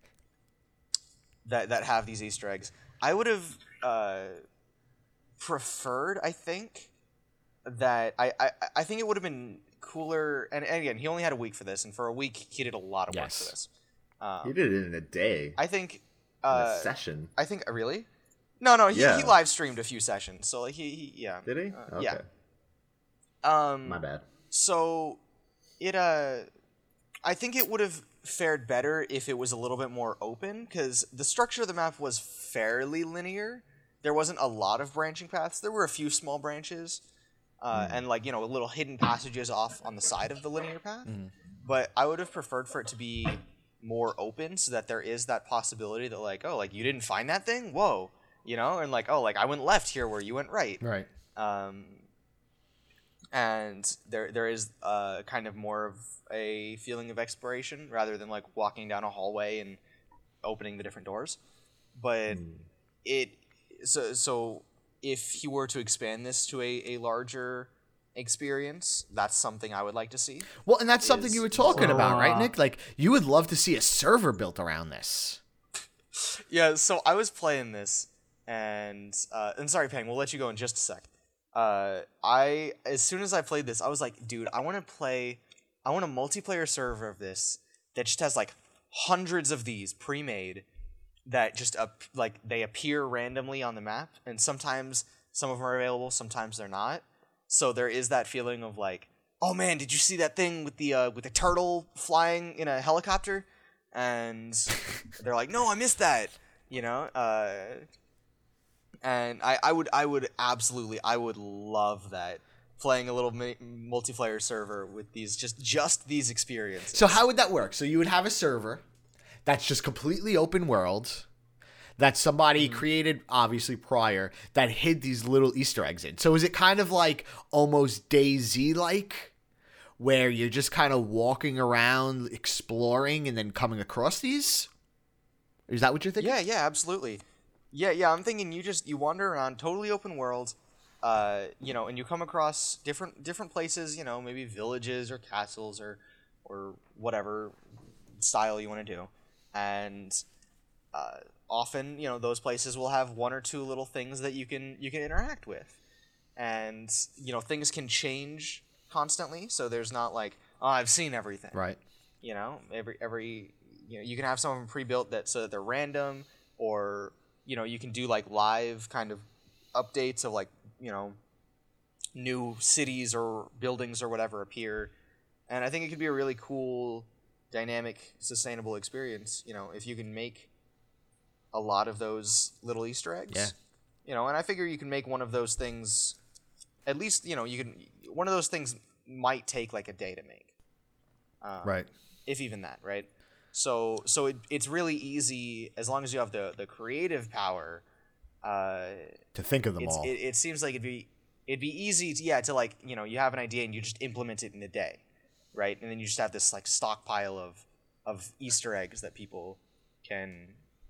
that that have these Easter eggs. I would have, uh, preferred. I think that I, I, I think it would have been cooler. And, and again, he only had a week for this, and for a week he did a lot of work Yes. for this. Um, He did it in a day. I think. in Uh, a session. I think really. No, no, he, Yeah. he live streamed a few sessions, so like he, he yeah. Did he? Uh, Okay. yeah. Um, My bad. So, it uh, I think it would have fared better if it was a little bit more open, because the structure of the map was fairly linear. There wasn't a lot of branching paths. There were a few small branches, uh, and like you know, little hidden passages off on the side of the linear path. But I would have preferred for it to be more open so that there is that possibility that like, oh, like you didn't find that thing? Whoa. You know, and like, oh, like I went left here where you went right. Right. Um, and there there is uh, kind of more of a feeling of exploration rather than like walking down a hallway and opening the different doors. But mm. it so so if he were to expand this to a, a larger experience, that's something I would like to see. Well, and that's something is, you were talking uh, about, right, Nick? Like you would love to see a server built around this. Yeah, so I was playing this, and uh, and sorry, Pang, we'll let you go in just a sec. Uh, I as soon as I played this, I was like, dude, I want to play, I want a multiplayer server of this that just has like hundreds of these pre-made that just up like they appear randomly on the map, and sometimes some of them are available, sometimes they're not. So there is that feeling of like, oh man, did you see that thing with the uh, with the turtle flying in a helicopter? And they're like, no, I missed that, you know. Uh, And I, I would I would absolutely I would love that, playing a little mi- multiplayer server with these just just these experiences. So how would that work? So you would have a server that's just completely open world that somebody mm-hmm. created obviously prior that hid these little Easter eggs in. So is it kind of like almost DayZ like, where you're just kind of walking around exploring and then coming across these? Is that what you're thinking? Yeah, yeah, absolutely. Yeah, yeah, I'm thinking you just, you wander around, totally open world, uh, you know, and you come across different different places, you know, maybe villages or castles or or whatever style you want to do. And uh, often, you know, those places will have one or two little things that you can you can interact with. And, you know, things can change constantly, so there's not like, oh, I've seen everything. Right. You know, every, every you know, you can have some of them pre-built that so that they're random, or you know, you can do like live kind of updates of like, you know, new cities or buildings or whatever appear. And I think it could be a really cool, dynamic, sustainable experience, you know, if you can make a lot of those little Easter eggs. Yeah. You know, and I figure you can make one of those things, at least, you know, you can, one of those things might take like a day to make. Um, right. If even that, right? So so it, it's really easy, as long as you have the, the creative power uh, to think of them it's, all. It, it seems like it'd be it'd be easy to, yeah, to like, you know, you have an idea and you just implement it in a day, right? And then you just have this like stockpile of of Easter eggs that people can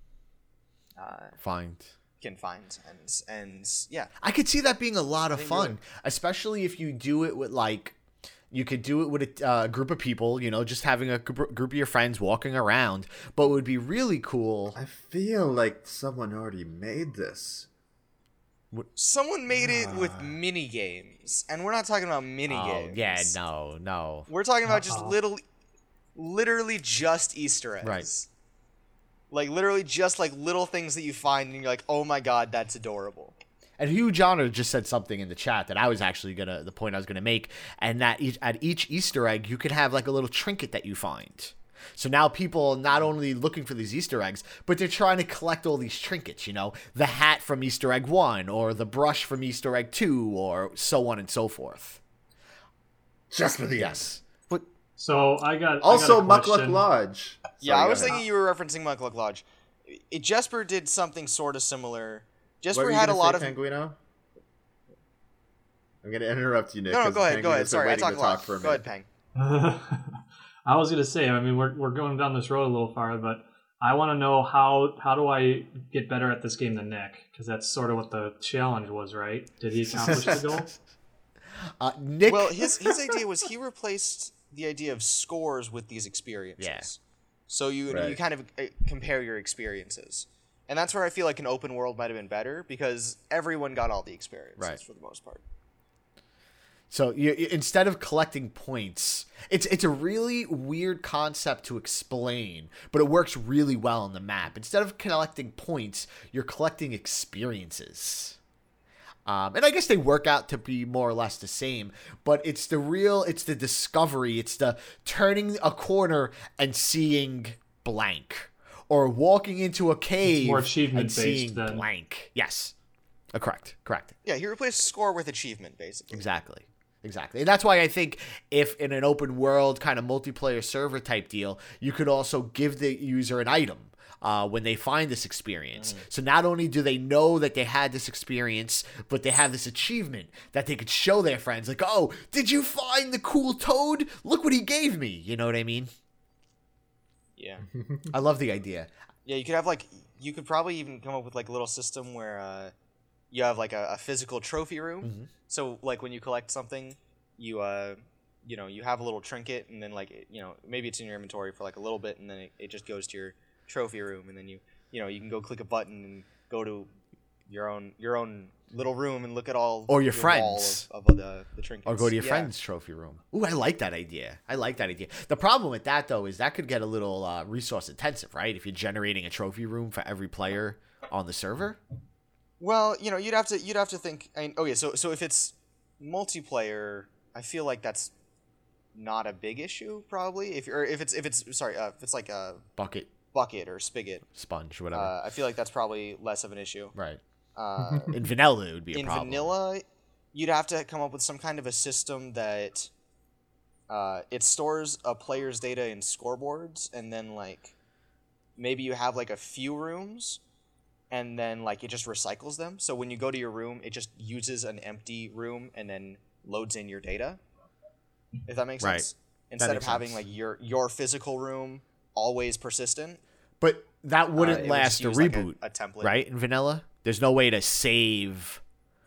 uh, find. Can find and and yeah. I could see that being a lot of fun, really. especially if you do it with like. You could do it with a uh, group of people, you know, just having a group of your friends walking around. But it would be really cool. I feel like someone already made this. Someone made it with mini games, and we're not talking about mini oh, games. Yeah, no, no. We're talking about just Uh-oh. little, literally just Easter eggs. Right. Like literally just like little things that you find, and you're like, oh my god, that's adorable. And Hugh Johnner just said something in the chat that I was actually gonna the point I was gonna make, and that each, at each Easter egg you could have like a little trinket that you find. So now people are not only looking for these Easter eggs, but they're trying to collect all these trinkets. You know, the hat from Easter egg one, or the brush from Easter egg two, or so on and so forth. Just for the yes. But So I got also I got a Muckluck question. Lodge. Yeah, Sorry, I was go ahead. thinking you were referencing Muckluck Lodge. It, Jesper did something sort of similar. What Jesper were you had a gonna lot say, of. Penguino? I'm gonna interrupt you, Nick. No, no, 'cause go ahead, go Penguino's ahead. been Sorry, I waiting talk to a lot. talk for a Go ahead, minute. Peng. I was gonna say, I mean, we're we're going down this road a little far, but I want to know how how do I get better at this game than Nick? Because that's sort of what the challenge was, right? Did he accomplish the goal? uh, Nick. Well, his his idea was he replaced the idea of scores with these experiences. Yeah. So you you Right. kind of uh, compare your experiences, and that's where I feel like an open world might have been better because everyone got all the experiences Right. for the most part. So you, you- instead of collecting points, it's it's a really weird concept to explain, but it works really well on the map. Instead of collecting points, you're collecting experiences. Um, and I guess they work out to be more or less the same, but it's the real, it's the discovery, it's the turning a corner and seeing blank, or walking into a cave more and achievement-based seeing than- blank. Yes, uh, correct, correct, Yeah, he replaced score with achievement, basically. exactly. Exactly. And that's why I think if in an open world kind of multiplayer server type deal, you could also give the user an item uh, when they find this experience. Mm. So not only do they know that they had this experience, but they have this achievement that they could show their friends. Like, oh, did you find the cool toad? Look what he gave me. You know what I mean? Yeah. I love the idea. Yeah, you could have like, you could probably even come up with like a little system where uh, you have like a, a physical trophy room. Mm-hmm. So like when you collect something, you uh, you know, you have a little trinket, and then like, you know, maybe it's in your inventory for like a little bit, and then it, it just goes to your trophy room, and then you you know you can go click a button and go to your own your own little room and look at all or your, your friends of, of the, the trinkets, or go to your yeah. friend's trophy room. Ooh, I like that idea. I like that idea. The problem with that though is that could get a little uh, resource intensive, right? If you're generating a trophy room for every player on the server. Well, you know, you'd have to you'd have to think. I mean, okay, so so if it's multiplayer, I feel like that's not a big issue, probably. If you're if it's if it's sorry, uh, if it's like a bucket, bucket or spigot, sponge, whatever. Uh, I feel like that's probably less of an issue. Right. Uh, in vanilla, it would be a in problem. In vanilla, you'd have to come up with some kind of a system that uh, it stores a player's data in scoreboards, and then like maybe you have like a few rooms, and then like it just recycles them. So when you go to your room, it just uses an empty room and then loads in your data. If that makes right. sense. Instead makes of having sense. like your your physical room always persistent. But that wouldn't uh, last would a reboot, like a, a template, right? In vanilla, there's no way to save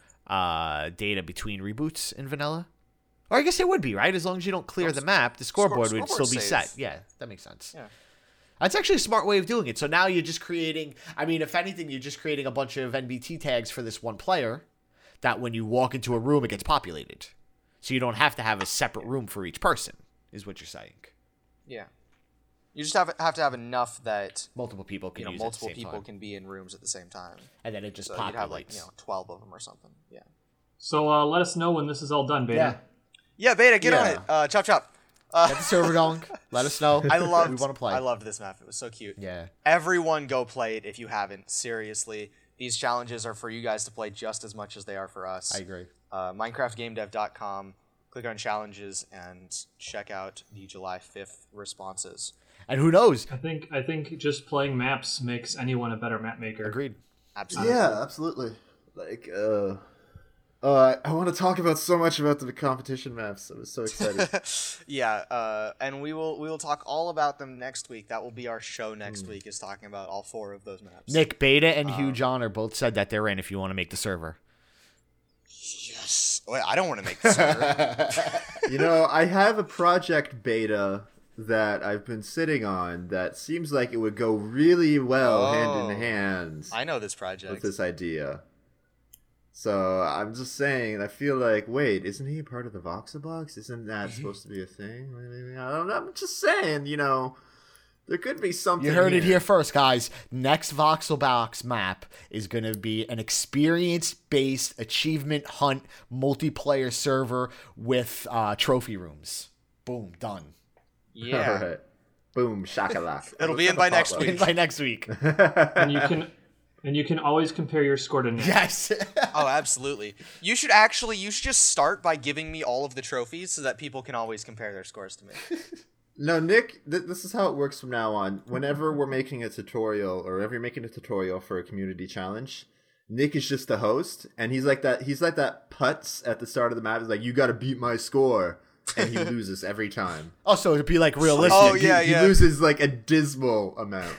uh, data between reboots in vanilla. Or I guess it would be, right? As long as you don't clear the map, the scoreboard Score, would still be save. set. Yeah, that makes sense. Yeah. That's actually a smart way of doing it. So now you're just creating, I mean, if anything, you're just creating a bunch of N B T tags for this one player that when you walk into a room, it gets populated. So you don't have to have a separate room for each person, is what you're saying. Yeah. You just have have to have enough that multiple people can you know use multiple it at the same people time. can be in rooms at the same time, and then it just so populates. You'd have like you know twelve of them or something. Yeah. So uh, let us know when this is all done, Beta. Yeah, yeah, Beta, get Yeah. on it. Uh, chop chop. Uh, Get the server going. Let us know. I loved. we want to play. I loved this map. It was so cute. Yeah. Everyone go play it if you haven't. Seriously, these challenges are for you guys to play just as much as they are for us. I agree. Uh, Minecraft Game Dev dot com. Click on challenges and check out the July fifth responses. And who knows? I think I think just playing maps makes anyone a better map maker. Agreed. Absolutely. Yeah, absolutely. Like, uh, uh, I want to talk about so much about the competition maps. I was so excited. yeah, uh, and we will we will talk all about them next week. That will be our show next mm. week. Is talking about all four of those maps. Nick, Beta, and Hugh um, John are both said that they're in. If you want to make the server. Yes. Wait, I don't want to make the server. You know, I have a project beta that I've been sitting on that seems like it would go really well oh, hand in hand. I know this project. With this idea. So I'm just saying, I feel like, wait, isn't he part of the Voxabox? Isn't that supposed to be a thing? I don't know. I'm just saying, you know, there could be something. You heard here. it here first, guys. Next Voxelbox map is going to be an experience-based achievement hunt multiplayer server with uh, trophy rooms. Boom, done. Yeah. All right. Boom, shakalak. It'll be in by next In week. by next week. And you can and you can always compare your score to Nick. Yes. Oh, absolutely. You should actually, you should just start by giving me all of the trophies so that people can always compare their scores to me. No, Nick, th- this is how it works from now on. Whenever we're making a tutorial, or whenever you're making a tutorial for a community challenge, Nick is just the host, and he's like that. He's like that putz at the start of the map. He's like, "You got to beat my score," and he loses every time. Oh, so it'd be like realistic. Oh, yeah, he, yeah. He loses like a dismal amount.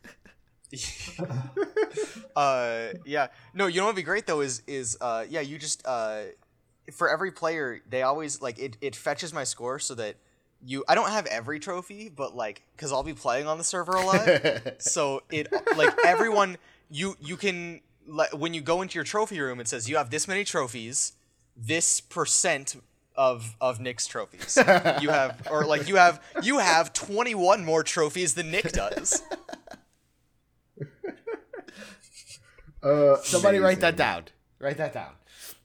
uh, yeah. No, you know what would be great though is is uh, yeah, you just uh, for every player they always like it. It fetches my score so that. You, I don't have every trophy, but like, cause I'll be playing on the server a lot, so it like everyone you you can like when you go into your trophy room, it says you have this many trophies, this percent of of Nick's trophies. You have or like you have you have twenty-one more trophies than Nick does. Uh, Somebody amazing. write that down. Write that down.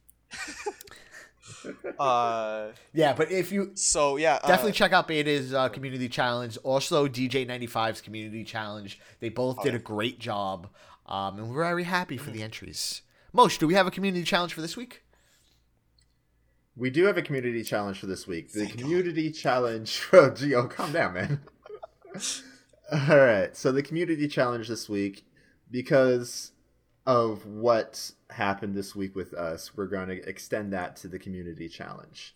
Uh, yeah, but if you so yeah, uh, definitely check out Beta's uh, community challenge, also D J ninety-five's community challenge. They both oh, did yeah. a great job, um, and we're very happy for the entries. Mosh, do we have a community challenge for this week? we do have a community challenge for this week. The Thank community God. challenge. Oh, gee, oh, calm down, man. All right. So the community challenge this week, because of what happened this week with us, we're going to extend that to the community challenge.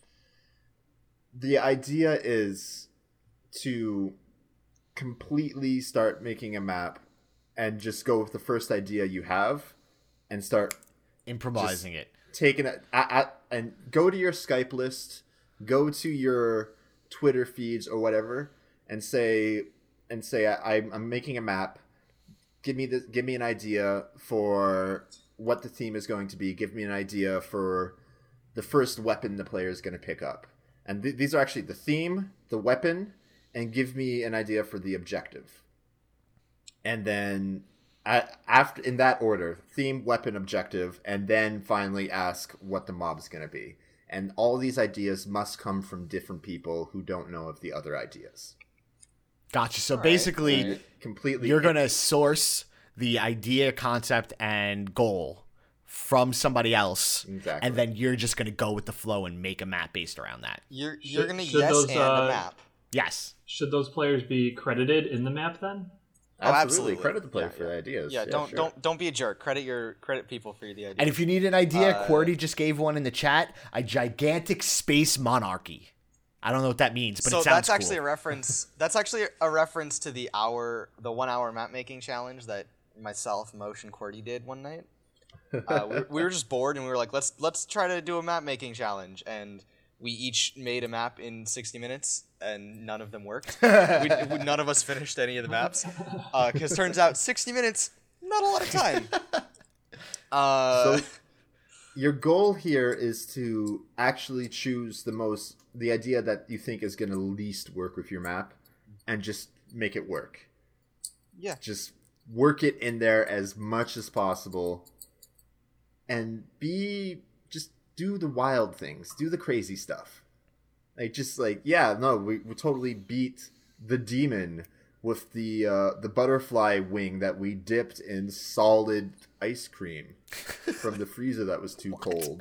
The idea is to completely start making a map and just go with the first idea you have and start improvising it. Taking it at, at, and go to your Skype list, go to your Twitter feeds or whatever, and say and say I, I'm making a map. Give me the give me an idea for what the theme is going to be. Give me an idea for the first weapon the player is going to pick up. And th- these are actually the theme, the weapon, and give me an idea for the objective. And then at, after in that order, theme, weapon, objective, and then finally ask what the mob is going to be. And all these ideas must come from different people who don't know of the other ideas. Gotcha. So all basically, right, right. completely, you're going to source the idea, concept, and goal from somebody else, exactly. and then you're just going to go with the flow and make a map based around that. You're you're going to should yes those, and uh, a map. Yes. Should those players be credited in the map then? Oh, absolutely. absolutely. Credit the player Yeah, for yeah. the ideas. Yeah, Yeah, don't sure. don't don't be a jerk. Credit your credit people for the idea. And if you need an idea, Uh, QWERTY just gave one in the chat, a gigantic space monarchy. I don't know what that means, but so it sounds that's actually cool. a reference. That's actually a reference to the hour, the one hour map making challenge that myself, Mosh, and QWERTY did one night. Uh, we, we were just bored and we were like, let's let's try to do a map making challenge, and we each made a map in sixty minutes, and none of them worked. we, we, none of us finished any of the maps because uh, turns out sixty minutes, not a lot of time. Uh, So your goal here is to actually choose the most, the idea that you think is going to least work with your map, and just make it work. yeah, Just work it in there as much as possible, and be just do the wild things, do the crazy stuff. Like just like yeah, no, we we totally beat the demon with the uh, the butterfly wing that we dipped in solid ice cream from the freezer that was too cold.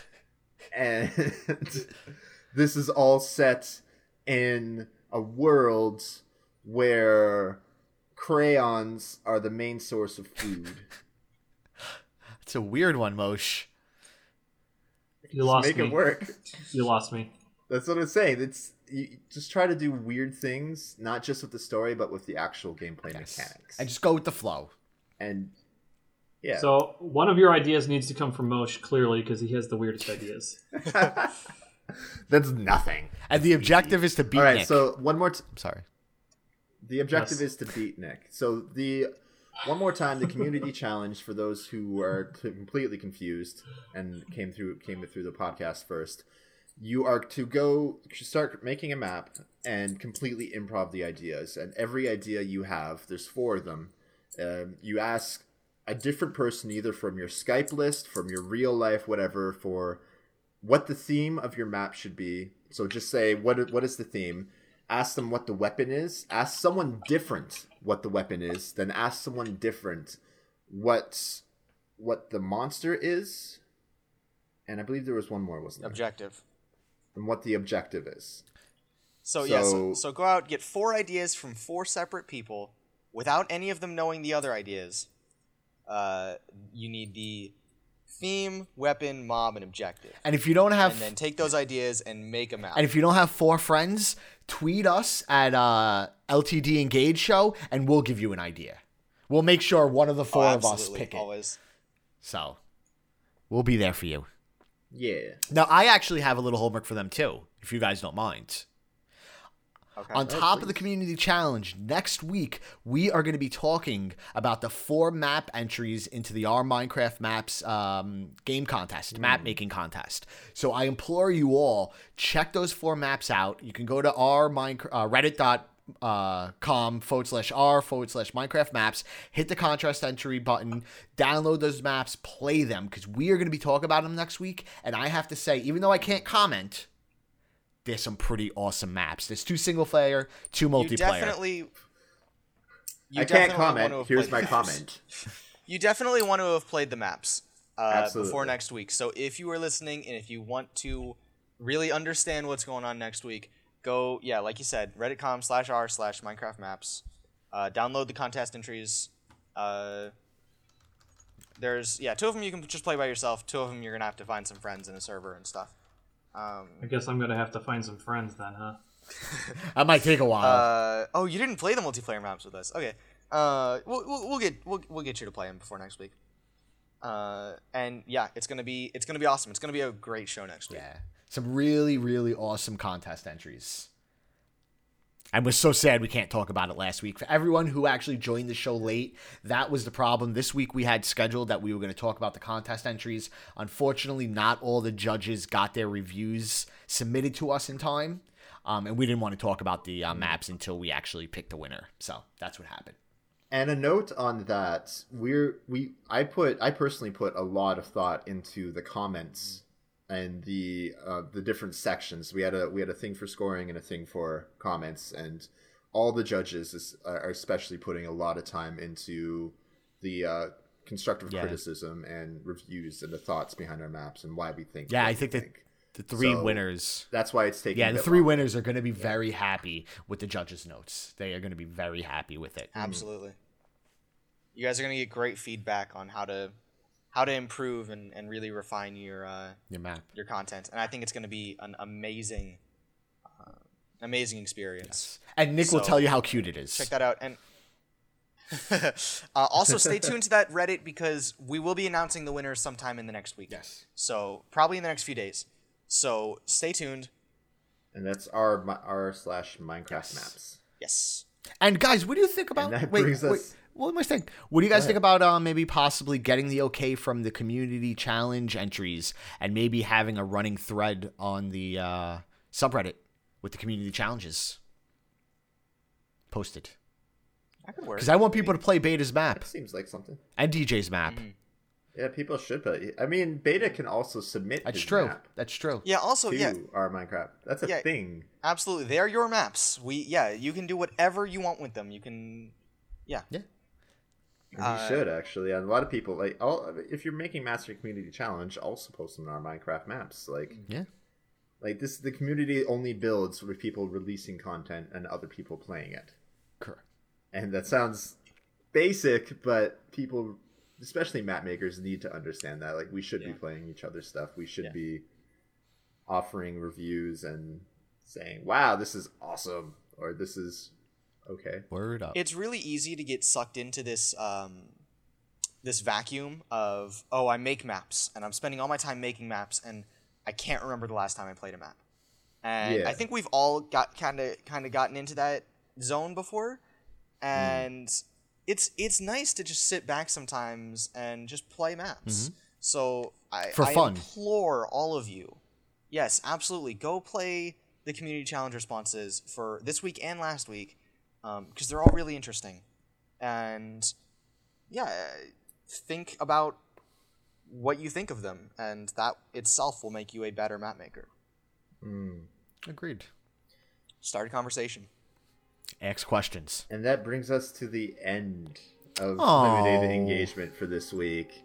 And this is all set in a world where crayons are the main source of food. It's a weird one, Mosh. You lost Make me. it work. You lost me. That's what I'm saying. It's you just try to do weird things, not just with the story, but with the actual gameplay Yes. mechanics. And just go with the flow. And yeah, So one of your ideas needs to come from Mosh, clearly, because he has the weirdest ideas. that's nothing. And the objective is to beat All right, Nick. so one more. T- I'm sorry. the objective Yes. is to beat Nick. So the one more time, the community challenge for those who are t- completely confused and came through came through the podcast first. You are to go start making a map and completely improv the ideas. And every idea you have, there's four of them. Um, you ask a different person, either from your Skype list, from your real life, whatever, for what the theme of your map should be. So just say, what what is the theme? Ask them what the weapon is. Ask someone different what the weapon is. Then ask someone different what what the monster is. And I believe there was one more, wasn't there? objective. And what the objective is. So, yeah, so, So- so go out, get four ideas from four separate people without any of them knowing the other ideas. Uh, you need the theme, weapon, mob, and objective. And if you don't have And then take those ideas and make a map. and if you don't have four friends, tweet us at uh, L T D Engage Show, and we'll give you an idea. We'll make sure one of the Oh, four of us absolutely, pick it. always. So we'll be there for you. Yeah. Now, I actually have a little homework for them too, if you guys don't mind. Okay. On top of the community challenge, next week we are going to be talking about the four map entries into the R Minecraft Maps um, game contest, map making contest. So I implore you all, check those four maps out. You can go to our Minecraft uh, Reddit dot com forward slash r forward slash Minecraft Maps, hit the contest entry button, download those maps, play them, because we are going to be talking about them next week. And I have to say, even though I can't comment, there's some pretty awesome maps. There's two single player, two multiplayer. You definitely. You I can't definitely comment. want to have Here's played my the maps. comment. You definitely want to have played the maps uh, Absolutely. before next week. So if you are listening and if you want to really understand what's going on next week, go, yeah, like you said, reddit.com slash r slash Minecraft maps. Uh, download the contest entries. Uh, there's, yeah, two of them you can just play by yourself. Two of them you're going to have to find some friends in a server and stuff. Um, I guess I'm gonna have to find some friends then, huh? That might take a while. uh, oh, you didn't play the multiplayer maps with us. Okay. Uh, we'll, we'll, we'll get we'll, we'll get you to play them before next week. Uh, and yeah, it's gonna be it's gonna be awesome. It's gonna be a great show next week. Yeah, some really, really awesome contest entries. And we're so sad we can't talk about it last week. For everyone who actually joined the show late, that was the problem. This week we had scheduled that we were going to talk about the contest entries. Unfortunately, not all the judges got their reviews submitted to us in time. Um, and we didn't want to talk about the uh, maps until we actually picked the winner. So that's what happened. And a note on that, we're we I put I personally put a lot of thought into the comments and the uh, the different sections. We had a we had a thing for scoring and a thing for comments, and all the judges is, are especially putting a lot of time into the uh, constructive Yeah. criticism and reviews and the thoughts behind our maps and why we think. Yeah, what I we think that think. the three So, winners. That's why it's taking. Yeah, a the bit three longer. winners are going to be very happy with the judges' notes. They are going to be very happy with it. Absolutely. You guys are gonna get great feedback on how to how to improve and, and really refine your uh, Your map. your content, and I think it's gonna be an amazing uh, amazing experience. And Nick will So, tell you how cute it is. Check that out, and uh, also stay tuned to that Reddit because we will be announcing the winners sometime in the next week. Yes. So probably in the next few days. So stay tuned. And that's our mi- r slash Minecraft Yes. maps. Yes. And guys, what do you think about? And that wait, brings wait. us- What am I saying? What do you guys Go think about uh, maybe possibly getting the okay from the community challenge entries and maybe having a running thread on the uh, subreddit with the community challenges posted? That could work. Because I want people to play Beta's map That seems like something. and D J's map. Mm. Yeah, people should play. I mean, Beta can also submit That's his true. map That's true. Yeah. Also, to yeah. our Minecraft. That's a Yeah. thing. Absolutely. They are your maps. We yeah, you can do whatever you want with them. You can yeah. Yeah. And Uh, you should actually. And a lot of people like. All, if you're making Master Community Challenge, also post them on our Minecraft maps. Like, Yeah. like this, the community only builds with people releasing content and other people playing it. Correct. And that sounds basic, but people, especially map makers, need to understand that. Like, we should be Yeah. playing each other's stuff. We should Yeah. be offering reviews and saying, "Wow, this is awesome," or "This is okay." Word up. It's really easy to get sucked into this um this vacuum of oh, I make maps and I'm spending all my time making maps and I can't remember the last time I played a map. And Yeah. I think we've all got kind of kind of gotten into that zone before. And it's it's nice to just sit back sometimes and just play maps. So I, For I fun. implore all of you, yes, absolutely, go play the community challenge responses for this week and last week, because they're all really interesting. And yeah, think about what you think of them, and that itself will make you a better map maker. Mm. Agreed. Start a conversation. Ask questions. And that brings us to the end of Aw. limited engagement for this week.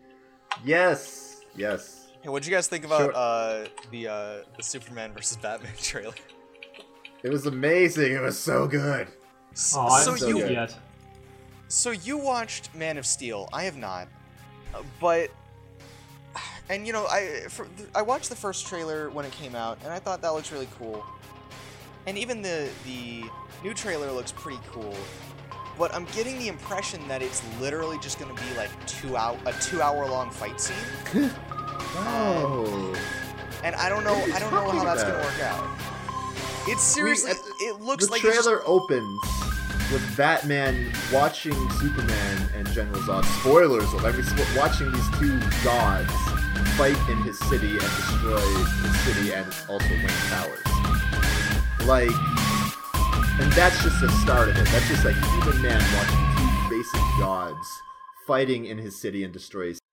Yes, yes. Hey, what'd you guys think about Sure. uh, the uh, the Superman versus Batman trailer? It was amazing. It was so good. S- Oh, I so haven't so seen you it good. yet. So you watched Man of Steel. I have not, Uh, but and you know I for, I watched the first trailer when it came out, and I thought that looks really cool. And even the the new trailer looks pretty cool. But I'm getting the impression that it's literally just going to be like two out a two hour long fight scene, Oh. and I don't know I don't know talking how that's going to about? work out. It's seriously at the- it looks the like it's just- trailer opens with Batman watching Superman and General Zod. Spoilers! Like, we're watching these two gods fight in his city and destroy the city and also Wayne Towers. Like, and that's just the start of it. That's just like human man watching two basic gods fighting in his city and destroy his